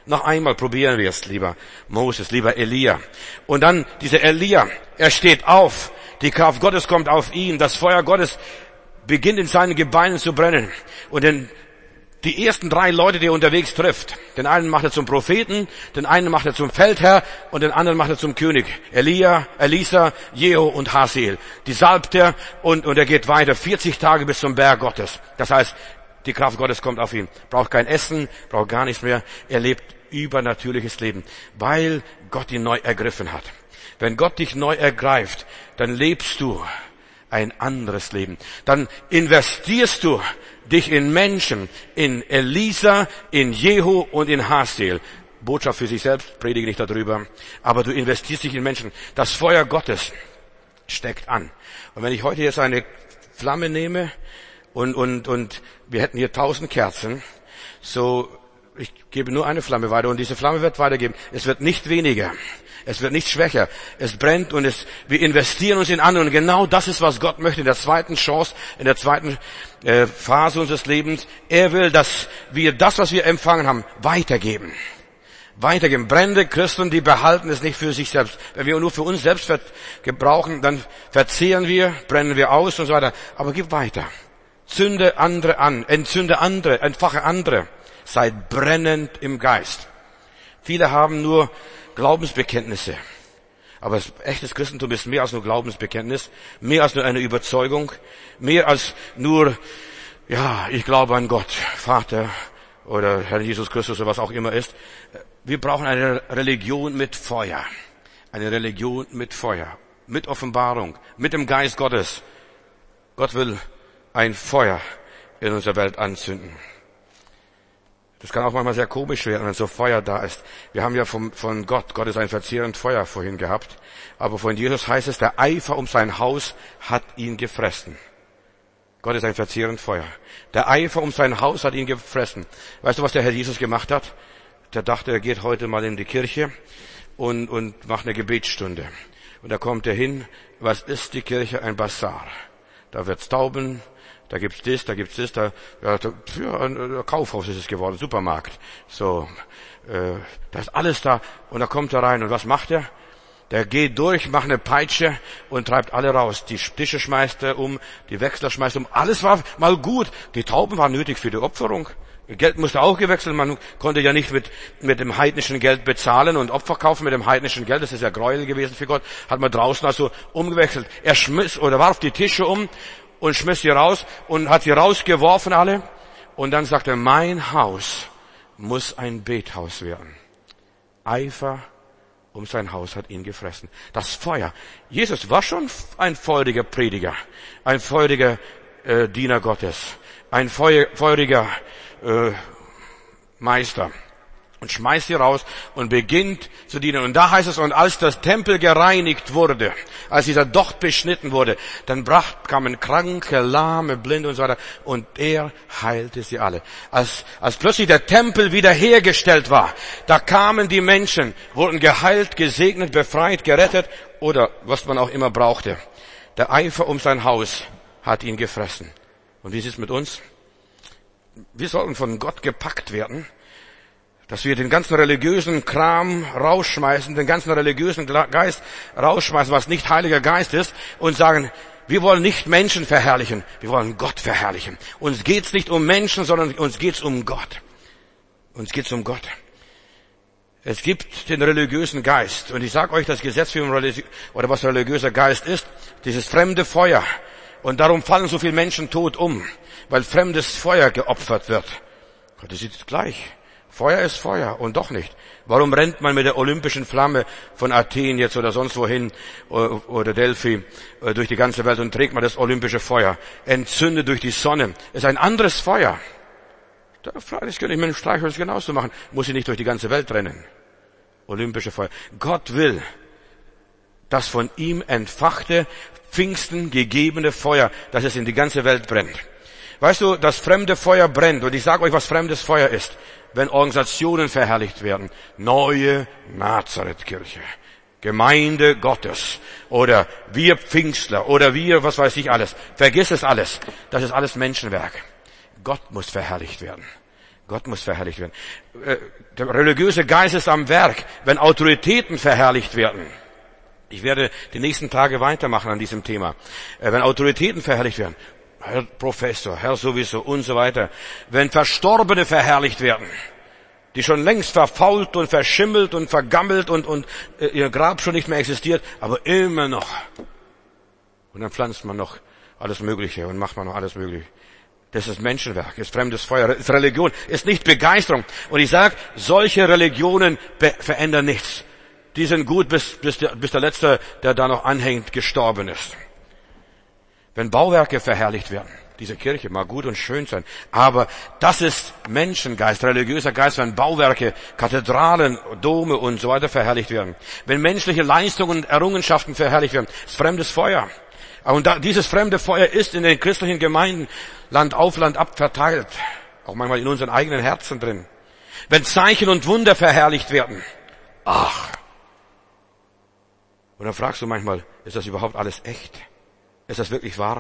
Noch einmal probieren wir es, lieber Moses, lieber Elia. Und dann dieser Elia, er steht auf. Die Kraft Gottes kommt auf ihn. Das Feuer Gottes beginnt in seinen Gebeinen zu brennen. Und den Die ersten drei Leute, die er unterwegs trifft, den einen macht er zum Propheten, den einen macht er zum Feldherr und den anderen macht er zum König. Elia, Elisa, Jehu und Hazael. Die salbt er und, und er geht weiter. vierzig Tage bis zum Berg Gottes. Das heißt, die Kraft Gottes kommt auf ihn. Braucht kein Essen, braucht gar nichts mehr. Er lebt übernatürliches Leben, weil Gott ihn neu ergriffen hat. Wenn Gott dich neu ergreift, dann lebst du ein anderes Leben. Dann investierst du dich in Menschen, in Elisa, in Jehu und in Hazael. Botschaft für sich selbst, predige nicht darüber. Aber du investierst dich in Menschen. Das Feuer Gottes steckt an. Und wenn ich heute jetzt eine Flamme nehme und, und, und wir hätten hier tausend Kerzen, so, ich gebe nur eine Flamme weiter und diese Flamme wird weitergeben. Es wird nicht weniger. Es wird nicht schwächer. Es brennt und es, wir investieren uns in andere. Und genau das ist, was Gott möchte in der zweiten Chance, in der zweiten äh, Phase unseres Lebens. Er will, dass wir das, was wir empfangen haben, weitergeben. Weitergeben. Brennende Christen, die behalten es nicht für sich selbst. Wenn wir nur für uns selbst gebrauchen, dann verzehren wir, brennen wir aus und so weiter. Aber gib weiter. Zünde andere an. Entzünde andere. Entfache andere. Seid brennend im Geist. Viele haben nur Glaubensbekenntnisse. Aber echtes Christentum ist mehr als nur Glaubensbekenntnis, mehr als nur eine Überzeugung, mehr als nur, ja, ich glaube an Gott, Vater oder Herr Jesus Christus oder was auch immer ist. Wir brauchen eine Religion mit Feuer. Eine Religion mit Feuer, mit Offenbarung, mit dem Geist Gottes. Gott will ein Feuer in unserer Welt anzünden. Das kann auch manchmal sehr komisch werden, wenn so Feuer da ist. Wir haben ja vom, von Gott, Gott ist ein verzehrendes Feuer vorhin gehabt. Aber von Jesus heißt es, der Eifer um sein Haus hat ihn gefressen. Gott ist ein verzehrendes Feuer. Der Eifer um sein Haus hat ihn gefressen. Weißt du, was der Herr Jesus gemacht hat? Der dachte, er geht heute mal in die Kirche und, und macht eine Gebetsstunde. Und da kommt er hin. Was ist die Kirche? Ein Bazar. Da wird's Tauben. Da gibt's das, da gibt's das, da, ja, da, ja, ein Kaufhaus ist es geworden, Supermarkt. So, äh, da ist alles da und da kommt er rein und was macht er? Der geht durch, macht eine Peitsche und treibt alle raus. Die Tische schmeißt er um, die Wechsler schmeißt er um. Alles war mal gut. Die Tauben waren nötig für die Opferung. Geld musste auch gewechselt. Man konnte ja nicht mit mit dem heidnischen Geld bezahlen und Opfer kaufen mit dem heidnischen Geld. Das ist ja Gräuel gewesen für Gott. Hat man draußen also umgewechselt. Er schmiss oder warf die Tische um und schmiss sie raus und hat sie rausgeworfen alle. Und dann sagte er, mein Haus muss ein Bethaus werden. Eifer um sein Haus hat ihn gefressen. Das Feuer. Jesus war schon ein feuriger Prediger, ein feuriger äh, Diener Gottes, ein feu, feuriger äh, Meister. Und schmeißt sie raus und beginnt zu dienen. Und da heißt es, und als das Tempel gereinigt wurde, als dieser Docht beschnitten wurde, dann bracht, kamen Kranke, Lahme, Blinde und so weiter. Und er heilte sie alle. Als, als plötzlich der Tempel wiederhergestellt war, da kamen die Menschen, wurden geheilt, gesegnet, befreit, gerettet oder was man auch immer brauchte. Der Eifer um sein Haus hat ihn gefressen. Und wie ist es mit uns? Wir sollten von Gott gepackt werden, dass wir den ganzen religiösen Kram rausschmeißen, den ganzen religiösen Geist rausschmeißen, was nicht Heiliger Geist ist, und sagen, wir wollen nicht Menschen verherrlichen, wir wollen Gott verherrlichen. Uns geht's nicht um Menschen, sondern uns geht's um Gott. Uns geht's um Gott. Es gibt den religiösen Geist, und ich sage euch, das Gesetz für Religi- oder was religiöser Geist ist, dieses fremde Feuer. Und darum fallen so viele Menschen tot um, weil fremdes Feuer geopfert wird. Das ist gleich. Feuer ist Feuer und doch nicht. Warum rennt man mit der olympischen Flamme von Athen jetzt oder sonst wohin oder Delphi durch die ganze Welt und trägt man das olympische Feuer? Entzündet durch die Sonne. Ist ein anderes Feuer. Das könnte ich mit dem Streichholz genauso machen. Muss ich nicht durch die ganze Welt rennen. Olympische Feuer. Gott will das von ihm entfachte, Pfingsten gegebene Feuer, dass es in die ganze Welt brennt. Weißt du, das fremde Feuer brennt. Und ich sage euch, was fremdes Feuer ist. Wenn Organisationen verherrlicht werden. Neue Nazareth-Kirche. Gemeinde Gottes. Oder wir Pfingstler. Oder wir, was weiß ich alles. Vergiss es alles. Das ist alles Menschenwerk. Gott muss verherrlicht werden. Gott muss verherrlicht werden. Der religiöse Geist ist am Werk, wenn Autoritäten verherrlicht werden. Ich werde die nächsten Tage weitermachen an diesem Thema. Wenn Autoritäten verherrlicht werden, Herr Professor, Herr sowieso und so weiter. Wenn Verstorbene verherrlicht werden, die schon längst verfault und verschimmelt und vergammelt und, und ihr Grab schon nicht mehr existiert, aber immer noch. Und dann pflanzt man noch alles Mögliche und macht man noch alles Mögliche. Das ist Menschenwerk, ist fremdes Feuer, ist Religion, ist nicht Begeisterung. Und ich sage, solche Religionen verändern nichts. Die sind gut, bis, bis, der, bis der Letzte, der da noch anhängt, gestorben ist. Wenn Bauwerke verherrlicht werden, diese Kirche mag gut und schön sein, aber das ist Menschengeist, religiöser Geist, wenn Bauwerke, Kathedralen, Dome und so weiter verherrlicht werden. Wenn menschliche Leistungen und Errungenschaften verherrlicht werden, ist fremdes Feuer. Und da, dieses fremde Feuer ist in den christlichen Gemeinden Land auf, Land ab verteilt. Auch manchmal in unseren eigenen Herzen drin. Wenn Zeichen und Wunder verherrlicht werden. Ach. Und dann fragst du manchmal, ist das überhaupt alles echt? Ist das wirklich wahr?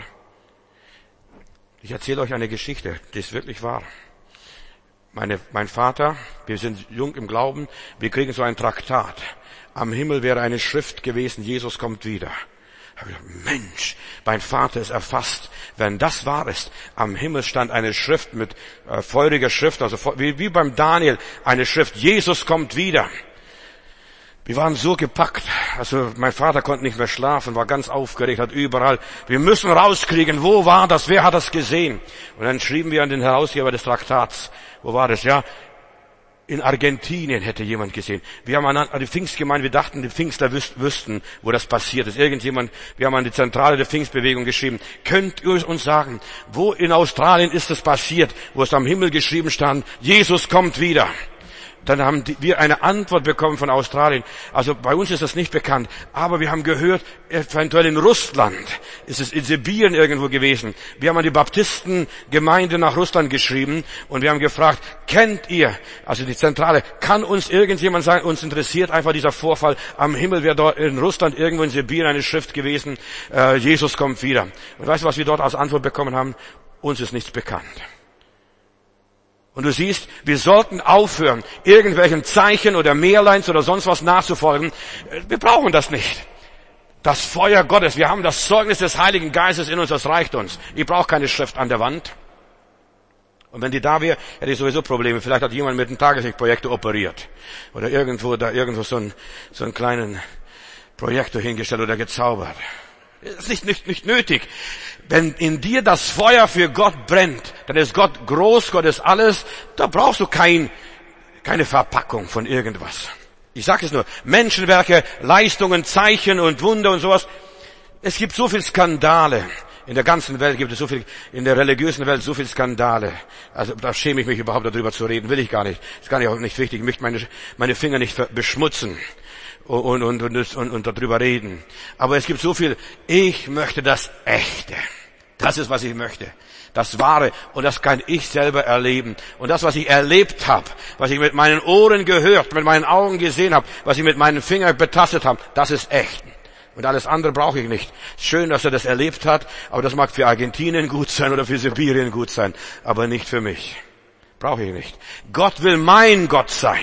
Ich erzähle euch eine Geschichte, die ist wirklich wahr. Meine, mein Vater, wir sind jung im Glauben, wir kriegen so ein Traktat. Am Himmel wäre eine Schrift gewesen, Jesus kommt wieder. Mensch, mein Vater ist erfasst, wenn das wahr ist. Am Himmel stand eine Schrift mit äh, feuriger Schrift, also wie, wie beim Daniel, eine Schrift, Jesus kommt wieder. Wir waren so gepackt, also mein Vater konnte nicht mehr schlafen, war ganz aufgeregt, hat überall, wir müssen rauskriegen, wo war das, wer hat das gesehen? Und dann schrieben wir an den Herausgeber des Traktats, wo war das, ja? In Argentinien hätte jemand gesehen. Wir haben an die Pfingstgemeinde, wir dachten, die Pfingstler wüssten, wo das passiert ist. Irgendjemand, wir haben an die Zentrale der Pfingstbewegung geschrieben. Könnt ihr uns sagen, wo in Australien ist es passiert, wo es am Himmel geschrieben stand, Jesus kommt wieder? Dann haben wir eine Antwort bekommen von Australien. Also bei uns ist das nicht bekannt. Aber wir haben gehört, eventuell in Russland ist es in Sibirien irgendwo gewesen. Wir haben an die Baptistengemeinde nach Russland geschrieben und wir haben gefragt, kennt ihr, also die Zentrale, kann uns irgendjemand sagen, uns interessiert einfach dieser Vorfall. Am Himmel wäre dort in Russland irgendwo in Sibirien eine Schrift gewesen, äh, Jesus kommt wieder. Und weißt du, was wir dort als Antwort bekommen haben? Uns ist nichts bekannt. Und du siehst, wir sollten aufhören, irgendwelchen Zeichen oder Mehrleins oder sonst was nachzufolgen. Wir brauchen das nicht. Das Feuer Gottes, wir haben das Zeugnis des Heiligen Geistes in uns, das reicht uns. Ich brauche keine Schrift an der Wand. Und wenn die da wäre, hätte ich sowieso Probleme. Vielleicht hat jemand mit einem Tageslichtprojektor operiert. Oder irgendwo, da irgendwo so einen, so einen kleinen Projektor hingestellt oder gezaubert. Das ist nicht, nicht, nicht nötig. Wenn in dir das Feuer für Gott brennt, dann ist Gott groß, Gott ist alles. Da brauchst du kein, keine Verpackung von irgendwas. Ich sage es nur, Menschenwerke, Leistungen, Zeichen und Wunder und sowas. Es gibt so viel Skandale. In der ganzen Welt gibt es so viel, in der religiösen Welt so viel Skandale. Also da schäme ich mich überhaupt darüber zu reden, will ich gar nicht. Das ist gar nicht, auch nicht wichtig. Ich möchte meine, meine Finger nicht beschmutzen. Und, und, und, und, und darüber reden. Aber es gibt so viel, ich möchte das Echte. Das ist, was ich möchte. Das Wahre. Und das kann ich selber erleben. Und das, was ich erlebt habe, was ich mit meinen Ohren gehört, mit meinen Augen gesehen habe, was ich mit meinen Fingern betastet habe, das ist echt. Und alles andere brauche ich nicht. Schön, dass er das erlebt hat, aber das mag für Argentinien gut sein oder für Sibirien gut sein, aber nicht für mich. Brauche ich nicht. Gott will mein Gott sein.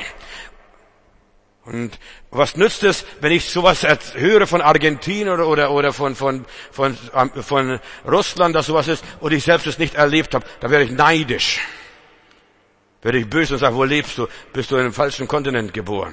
Und was nützt es, wenn ich sowas höre von Argentinien oder, oder, oder von, von, von, von Russland, dass sowas ist, und ich selbst es nicht erlebt habe, da werde ich neidisch. Werde ich böse und sage, wo lebst du? Bist du in einem falschen Kontinent geboren?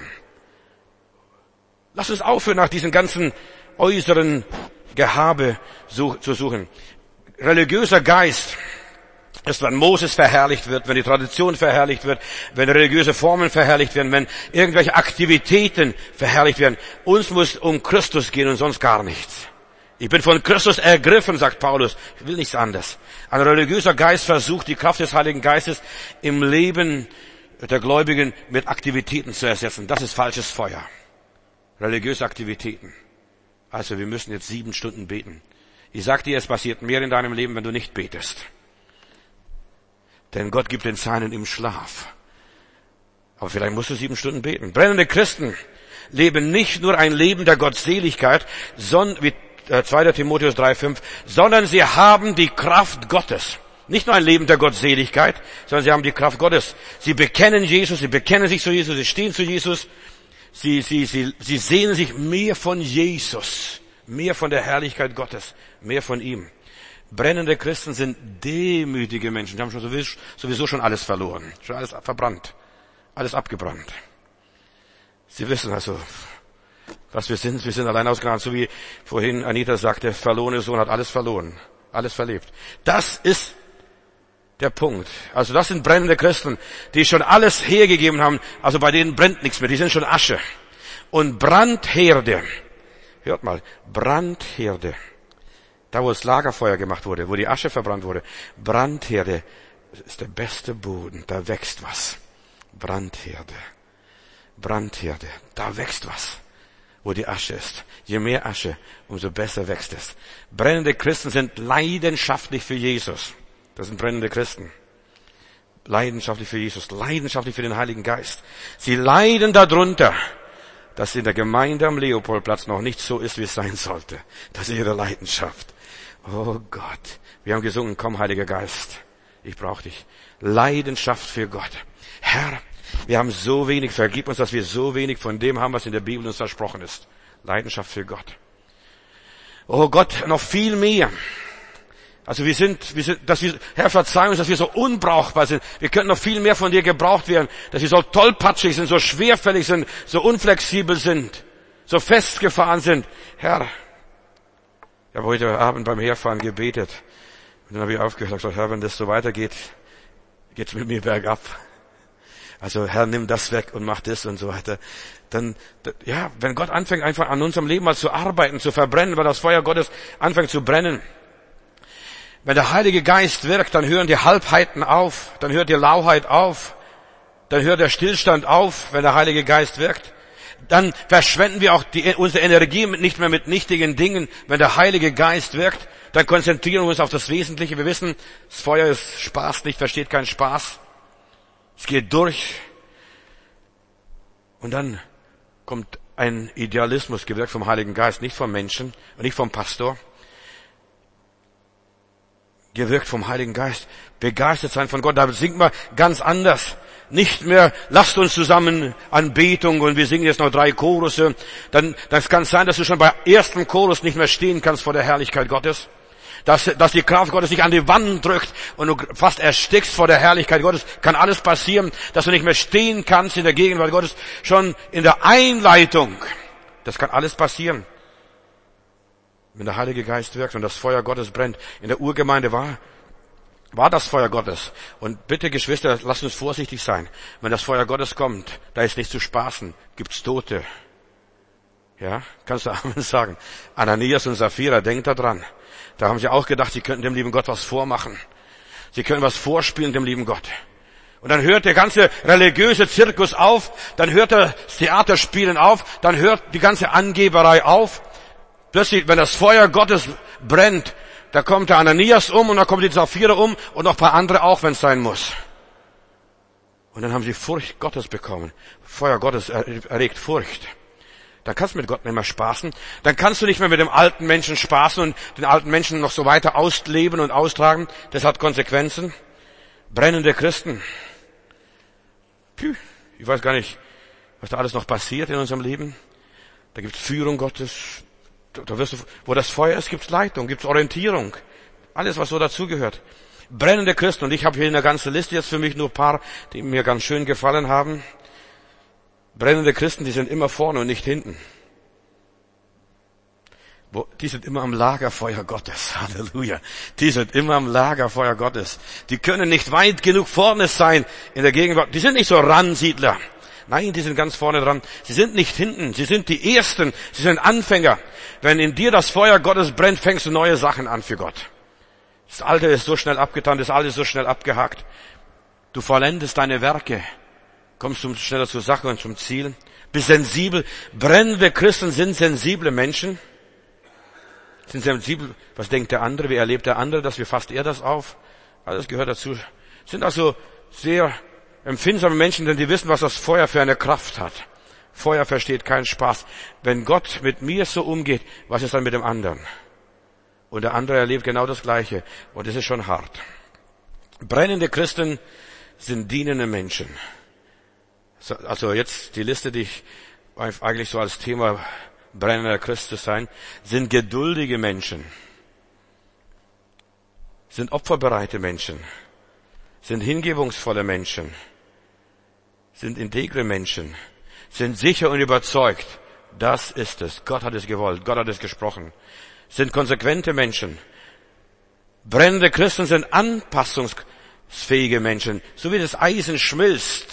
Lass uns aufhören, nach diesen ganzen äußeren Gehabe zu suchen. Religiöser Geist ist, wenn Moses verherrlicht wird, wenn die Tradition verherrlicht wird, wenn religiöse Formen verherrlicht werden, wenn irgendwelche Aktivitäten verherrlicht werden. Uns muss um Christus gehen und sonst gar nichts. Ich bin von Christus ergriffen, sagt Paulus. Ich will nichts anderes. Ein religiöser Geist versucht, die Kraft des Heiligen Geistes im Leben der Gläubigen mit Aktivitäten zu ersetzen. Das ist falsches Feuer. Religiöse Aktivitäten. Also wir müssen jetzt sieben Stunden beten. Ich sag dir, es passiert mehr in deinem Leben, wenn du nicht betest. Denn Gott gibt den Seinen im Schlaf. Aber vielleicht musst du sieben Stunden beten. Brennende Christen leben nicht nur ein Leben der Gottseligkeit, sondern, wie zweiter Timotheus drei fünf, sondern sie haben die Kraft Gottes. Nicht nur ein Leben der Gottseligkeit, sondern sie haben die Kraft Gottes. Sie bekennen Jesus, sie bekennen sich zu Jesus, sie stehen zu Jesus. Sie, sie, sie, sie sehnen sich mehr von Jesus, mehr von der Herrlichkeit Gottes, mehr von ihm. Brennende Christen sind demütige Menschen. Die haben schon sowieso, sowieso schon alles verloren, schon alles verbrannt, alles abgebrannt. Sie wissen also, was wir sind. Wir sind allein ausgegangen, so wie vorhin Anita sagte, der verlorene Sohn hat alles verloren, alles verlebt. Das ist der Punkt. Also das sind brennende Christen, die schon alles hergegeben haben. Also bei denen brennt nichts mehr, die sind schon Asche. Und Brandherde, hört mal, Brandherde, da wo das Lagerfeuer gemacht wurde, wo die Asche verbrannt wurde, Brandherde ist der beste Boden, da wächst was. Brandherde, Brandherde, da wächst was, wo die Asche ist. Je mehr Asche, umso besser wächst es. Brennende Christen sind leidenschaftlich für Jesus. Das sind brennende Christen. Leidenschaftlich für Jesus, leidenschaftlich für den Heiligen Geist. Sie leiden darunter, dass in der Gemeinde am Leopoldplatz noch nicht so ist, wie es sein sollte. Das ist ihre Leidenschaft. Oh Gott, wir haben gesungen, komm Heiliger Geist, ich brauche dich. Leidenschaft für Gott. Herr, wir haben so wenig, vergib uns, dass wir so wenig von dem haben, was in der Bibel uns versprochen ist. Leidenschaft für Gott. Oh Gott, noch viel mehr. Also wir sind, wir sind, dass wir, Herr, verzeih uns, dass wir so unbrauchbar sind. Wir könnten noch viel mehr von dir gebraucht werden, dass wir so tollpatschig sind, so schwerfällig sind, so unflexibel sind, so festgefahren sind. Herr, ich habe heute Abend beim Herfahren gebetet. Und dann habe ich aufgehört und gesagt, Herr, wenn das so weitergeht, geht's mit mir bergab. Also Herr, nimm das weg und mach das und so weiter. Dann, ja, wenn Gott anfängt einfach an unserem Leben mal zu arbeiten, zu verbrennen, weil das Feuer Gottes anfängt zu brennen. Wenn der Heilige Geist wirkt, dann hören die Halbheiten auf, dann hört die Lauheit auf, dann hört der Stillstand auf, wenn der Heilige Geist wirkt. Dann verschwenden wir auch die, unsere Energie nicht mehr mit nichtigen Dingen. Wenn der Heilige Geist wirkt, dann konzentrieren wir uns auf das Wesentliche. Wir wissen, das Feuer ist Spaß, nicht versteht keinen Spaß. Es geht durch. Und dann kommt ein Idealismus, gewirkt vom Heiligen Geist, nicht vom Menschen und nicht vom Pastor. Gewirkt vom Heiligen Geist, begeistert sein von Gott. Da singt man ganz anders. Nicht mehr, lasst uns zusammen Anbetung und wir singen jetzt noch drei Chorusse. Dann, das kann sein, dass du schon bei ersten Chorus nicht mehr stehen kannst vor der Herrlichkeit Gottes. Dass, dass die Kraft Gottes dich an die Wand drückt und du fast erstickst vor der Herrlichkeit Gottes. Kann alles passieren, dass du nicht mehr stehen kannst in der Gegenwart Gottes. Schon in der Einleitung. Das kann alles passieren. Wenn der Heilige Geist wirkt und das Feuer Gottes brennt. In der Urgemeinde war, war das Feuer Gottes. Und bitte, Geschwister, lasst uns vorsichtig sein. Wenn das Feuer Gottes kommt, da ist nicht zu spaßen. Gibt's Tote. Ja, kannst du Amen sagen. Ananias und Sapphira, denkt da dran. Da haben sie auch gedacht, sie könnten dem lieben Gott was vormachen. Sie können was vorspielen dem lieben Gott. Und dann hört der ganze religiöse Zirkus auf. Dann hört das Theaterspielen auf. Dann hört die ganze Angeberei auf. Plötzlich, wenn das Feuer Gottes brennt, da kommt der Ananias um und dann kommt die Sapphira um und noch ein paar andere auch, wenn es sein muss. Und dann haben sie Furcht Gottes bekommen. Feuer Gottes erregt Furcht. Dann kannst du mit Gott nicht mehr spaßen. Dann kannst du nicht mehr mit dem alten Menschen spaßen und den alten Menschen noch so weiter ausleben und austragen. Das hat Konsequenzen. Brennende Christen. Puh, ich weiß gar nicht, was da alles noch passiert in unserem Leben. Da gibt es Führung Gottes. Da wirst du, wo das Feuer ist, gibt's Leitung, gibt's Orientierung. Alles, was so dazugehört. Brennende Christen. Und ich habe hier eine ganze Liste jetzt für mich nur ein paar, die mir ganz schön gefallen haben. Brennende Christen, die sind immer vorne und nicht hinten. Die sind immer am Lagerfeuer Gottes. Halleluja. Die sind immer am Lagerfeuer Gottes. Die können nicht weit genug vorne sein in der Gegenwart. Die sind nicht so Ransiedler. Nein, die sind ganz vorne dran. Sie sind nicht hinten. Sie sind die Ersten. Sie sind Anfänger. Wenn in dir das Feuer Gottes brennt, fängst du neue Sachen an für Gott. Das Alte ist so schnell abgetan, das Alte ist so schnell abgehakt. Du vollendest deine Werke. Kommst du schneller zur Sache und zum Ziel. Bist sensibel. Brennende Christen sind sensible Menschen. Sind sensibel. Was denkt der andere? Wie erlebt der andere das? Wie fasst er das auf? Alles gehört dazu. Sind also sehr empfindsame Menschen, denn die wissen, was das Feuer für eine Kraft hat. Feuer versteht keinen Spaß. Wenn Gott mit mir so umgeht, was ist dann mit dem anderen? Und der andere erlebt genau das Gleiche. Und das ist schon hart. Brennende Christen sind dienende Menschen. Also jetzt die Liste, die ich eigentlich so als Thema brennender Christ zu sein, sind geduldige Menschen, sind opferbereite Menschen, sind hingebungsvolle Menschen, sind integre Menschen, sind sicher und überzeugt, das ist es, Gott hat es gewollt, Gott hat es gesprochen, sind konsequente Menschen. Brennende Christen sind anpassungsfähige Menschen, so wie das Eisen schmilzt,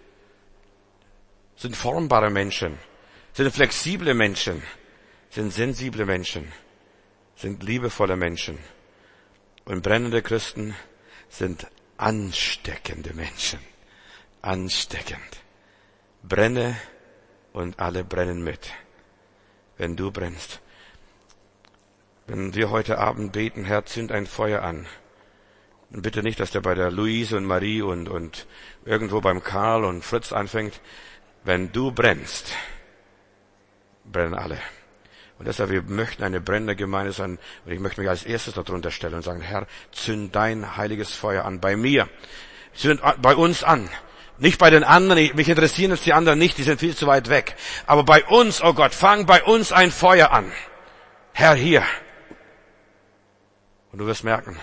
sind formbare Menschen, sind flexible Menschen, sind sensible Menschen, sind liebevolle Menschen. Und brennende Christen sind ansteckende Menschen. Ansteckend. Brenne und alle brennen mit. Wenn du brennst. Wenn wir heute Abend beten, Herr, zünd ein Feuer an. Und bitte nicht, dass der bei der Luise und Marie und, und irgendwo beim Karl und Fritz anfängt. Wenn du brennst, brennen alle. Und deshalb, wir möchten eine brennende Gemeinde sein. Und ich möchte mich als erstes darunter stellen und sagen, Herr, zünd dein heiliges Feuer an bei mir. Zünd bei uns an. Nicht bei den anderen. Mich interessieren jetzt die anderen nicht. Die sind viel zu weit weg. Aber bei uns, oh Gott, fang bei uns ein Feuer an. Herr, hier. Und du wirst merken,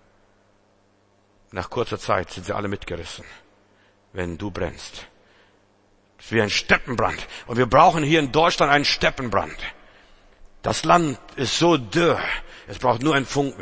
nach kurzer Zeit sind sie alle mitgerissen. Wenn du brennst. Es ist wie ein Steppenbrand. Und wir brauchen hier in Deutschland einen Steppenbrand. Das Land ist so dürr. Es braucht nur einen Funken.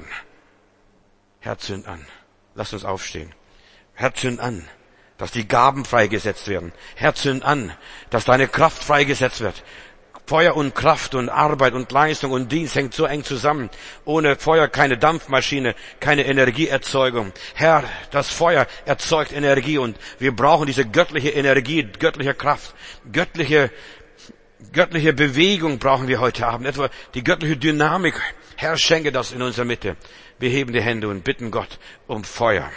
Herr, zünd an. Lasst uns aufstehen. Herr, zünd an, dass die Gaben freigesetzt werden. Herr, zünd an, dass deine Kraft freigesetzt wird. Feuer und Kraft und Arbeit und Leistung und Dienst hängt so eng zusammen. Ohne Feuer keine Dampfmaschine, keine Energieerzeugung. Herr, das Feuer erzeugt Energie und wir brauchen diese göttliche Energie, göttliche Kraft, göttliche, göttliche Bewegung brauchen wir heute Abend. Etwa die göttliche Dynamik. Herr, schenke das in unserer Mitte. Wir heben die Hände und bitten Gott um Feuer.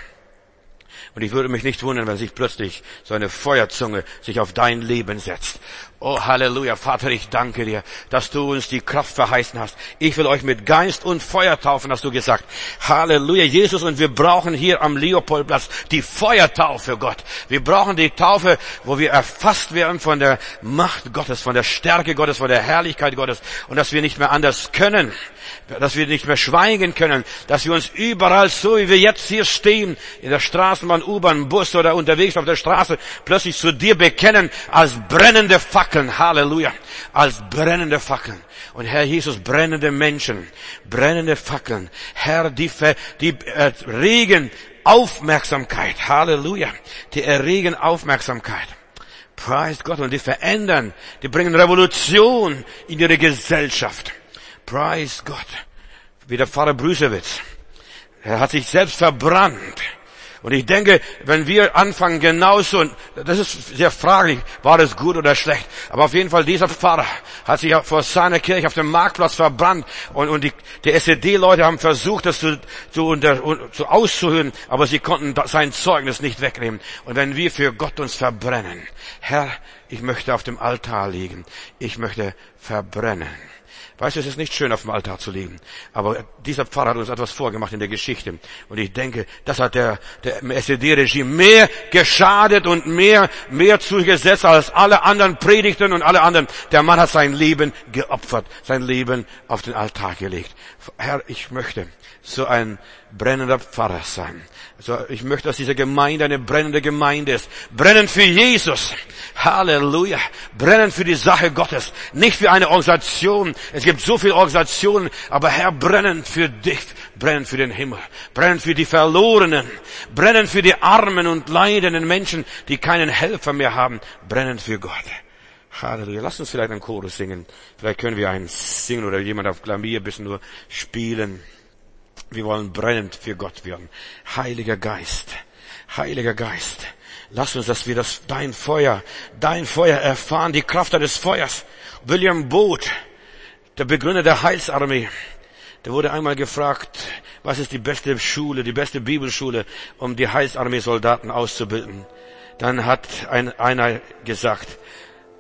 Und ich würde mich nicht wundern, wenn sich plötzlich so eine Feuerzunge sich auf dein Leben setzt. Oh, Halleluja. Vater, ich danke dir, dass du uns die Kraft verheißen hast. Ich will euch mit Geist und Feuer taufen, hast du gesagt. Halleluja, Jesus. Und wir brauchen hier am Leopoldplatz die Feuertaufe, Gott. Wir brauchen die Taufe, wo wir erfasst werden von der Macht Gottes, von der Stärke Gottes, von der Herrlichkeit Gottes. Und dass wir nicht mehr anders können, dass wir nicht mehr schweigen können, dass wir uns überall, so wie wir jetzt hier stehen, in der Straßenbahn, U-Bahn, Bus oder unterwegs auf der Straße, plötzlich zu dir bekennen als brennende Fackeln. Halleluja. Als brennende Fackeln. Und Herr Jesus, brennende Menschen, brennende Fackeln. Herr, die, die erregen Aufmerksamkeit. Halleluja. Die erregen Aufmerksamkeit. Preis Gott. Und die verändern, die bringen Revolution in ihre Gesellschaft. Preis Gott. Wie der Pfarrer Brüsewitz. Er hat sich selbst verbrannt. Und ich denke, wenn wir anfangen genauso, und das ist sehr fraglich, war das gut oder schlecht, aber auf jeden Fall dieser Pfarrer hat sich vor seiner Kirche auf dem Marktplatz verbrannt und, und die, die S E D-Leute haben versucht, das zu, zu, unter, zu auszuhöhlen, aber sie konnten sein Zeugnis nicht wegnehmen. Und wenn wir für Gott uns verbrennen, Herr, ich möchte auf dem Altar liegen, ich möchte verbrennen. Weißt du, es ist nicht schön, auf dem Altar zu liegen. Aber dieser Pfarrer hat uns etwas vorgemacht in der Geschichte. Und ich denke, das hat der, der S E D-Regime mehr geschadet und mehr, mehr zugesetzt als alle anderen Predigten und alle anderen. Der Mann hat sein Leben geopfert, sein Leben auf den Altar gelegt. Herr, ich möchte so ein brennender Pfarrer sein. Also ich möchte, dass diese Gemeinde eine brennende Gemeinde ist. Brennend für Jesus. Halleluja. Brennend für die Sache Gottes. Nicht für eine Organisation. Es gibt so viele Organisationen, aber Herr, brennend für dich. Brennend für den Himmel. Brennend für die Verlorenen. Brennend für die armen und leidenden Menschen, die keinen Helfer mehr haben. Brennend für Gott. Halleluja. Lass uns vielleicht einen Chorus singen. Vielleicht können wir einen singen oder jemand auf Klavier ein bisschen nur spielen. Wir wollen brennend für Gott werden. Heiliger Geist, Heiliger Geist, lass uns, dass wir das, dein Feuer, dein Feuer erfahren, die Kraft des Feuers. William Booth, der Begründer der Heilsarmee, der wurde einmal gefragt, was ist die beste Schule, die beste Bibelschule, um die Heilsarmee-Soldaten auszubilden. Dann hat ein, einer gesagt,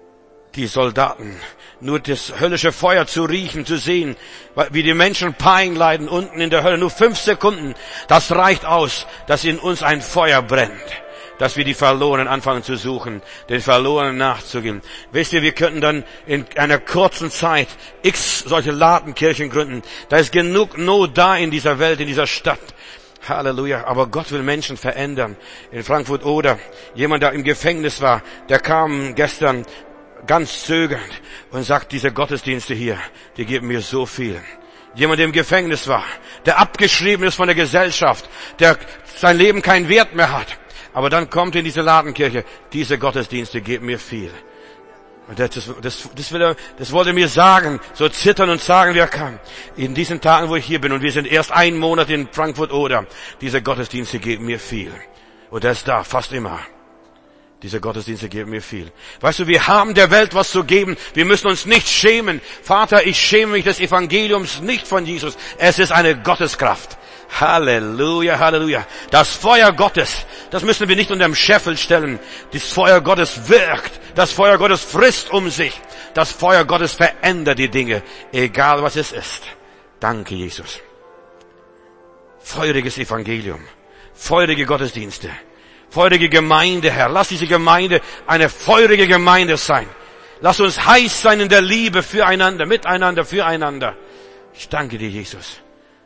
die Soldaten, nur das höllische Feuer zu riechen, zu sehen, wie die Menschen Pein leiden unten in der Hölle. Nur fünf Sekunden, das reicht aus, dass in uns ein Feuer brennt, dass wir die Verlorenen anfangen zu suchen, den Verlorenen nachzugehen. Wisst ihr, wir könnten dann in einer kurzen Zeit x solche Ladenkirchen gründen. Da ist genug Not da in dieser Welt, in dieser Stadt. Halleluja. Aber Gott will Menschen verändern. In Frankfurt oder jemand, der im Gefängnis war, der kam gestern ganz zögernd und sagt, diese Gottesdienste hier, die geben mir so viel. Jemand, der im Gefängnis war, der abgeschrieben ist von der Gesellschaft, der sein Leben keinen Wert mehr hat. Aber dann kommt in diese Ladenkirche, diese Gottesdienste geben mir viel. Und das, das, das, will er, das wollte er mir sagen, so zittern und sagen, wie er kann. In diesen Tagen, wo ich hier bin, und wir sind erst einen Monat in Frankfurt oder, diese Gottesdienste geben mir viel. Und er ist da, fast immer. Diese Gottesdienste geben mir viel. Weißt du, wir haben der Welt was zu geben. Wir müssen uns nicht schämen. Vater, ich schäme mich des Evangeliums nicht von Jesus. Es ist eine Gotteskraft. Halleluja, Halleluja. Das Feuer Gottes, das müssen wir nicht unter dem Scheffel stellen. Das Feuer Gottes wirkt. Das Feuer Gottes frisst um sich. Das Feuer Gottes verändert die Dinge, egal was es ist. Danke, Jesus. Feuriges Evangelium. Feurige Gottesdienste. Feurige Gemeinde, Herr. Lass diese Gemeinde eine feurige Gemeinde sein. Lass uns heiß sein in der Liebe füreinander, miteinander, füreinander. Ich danke dir, Jesus.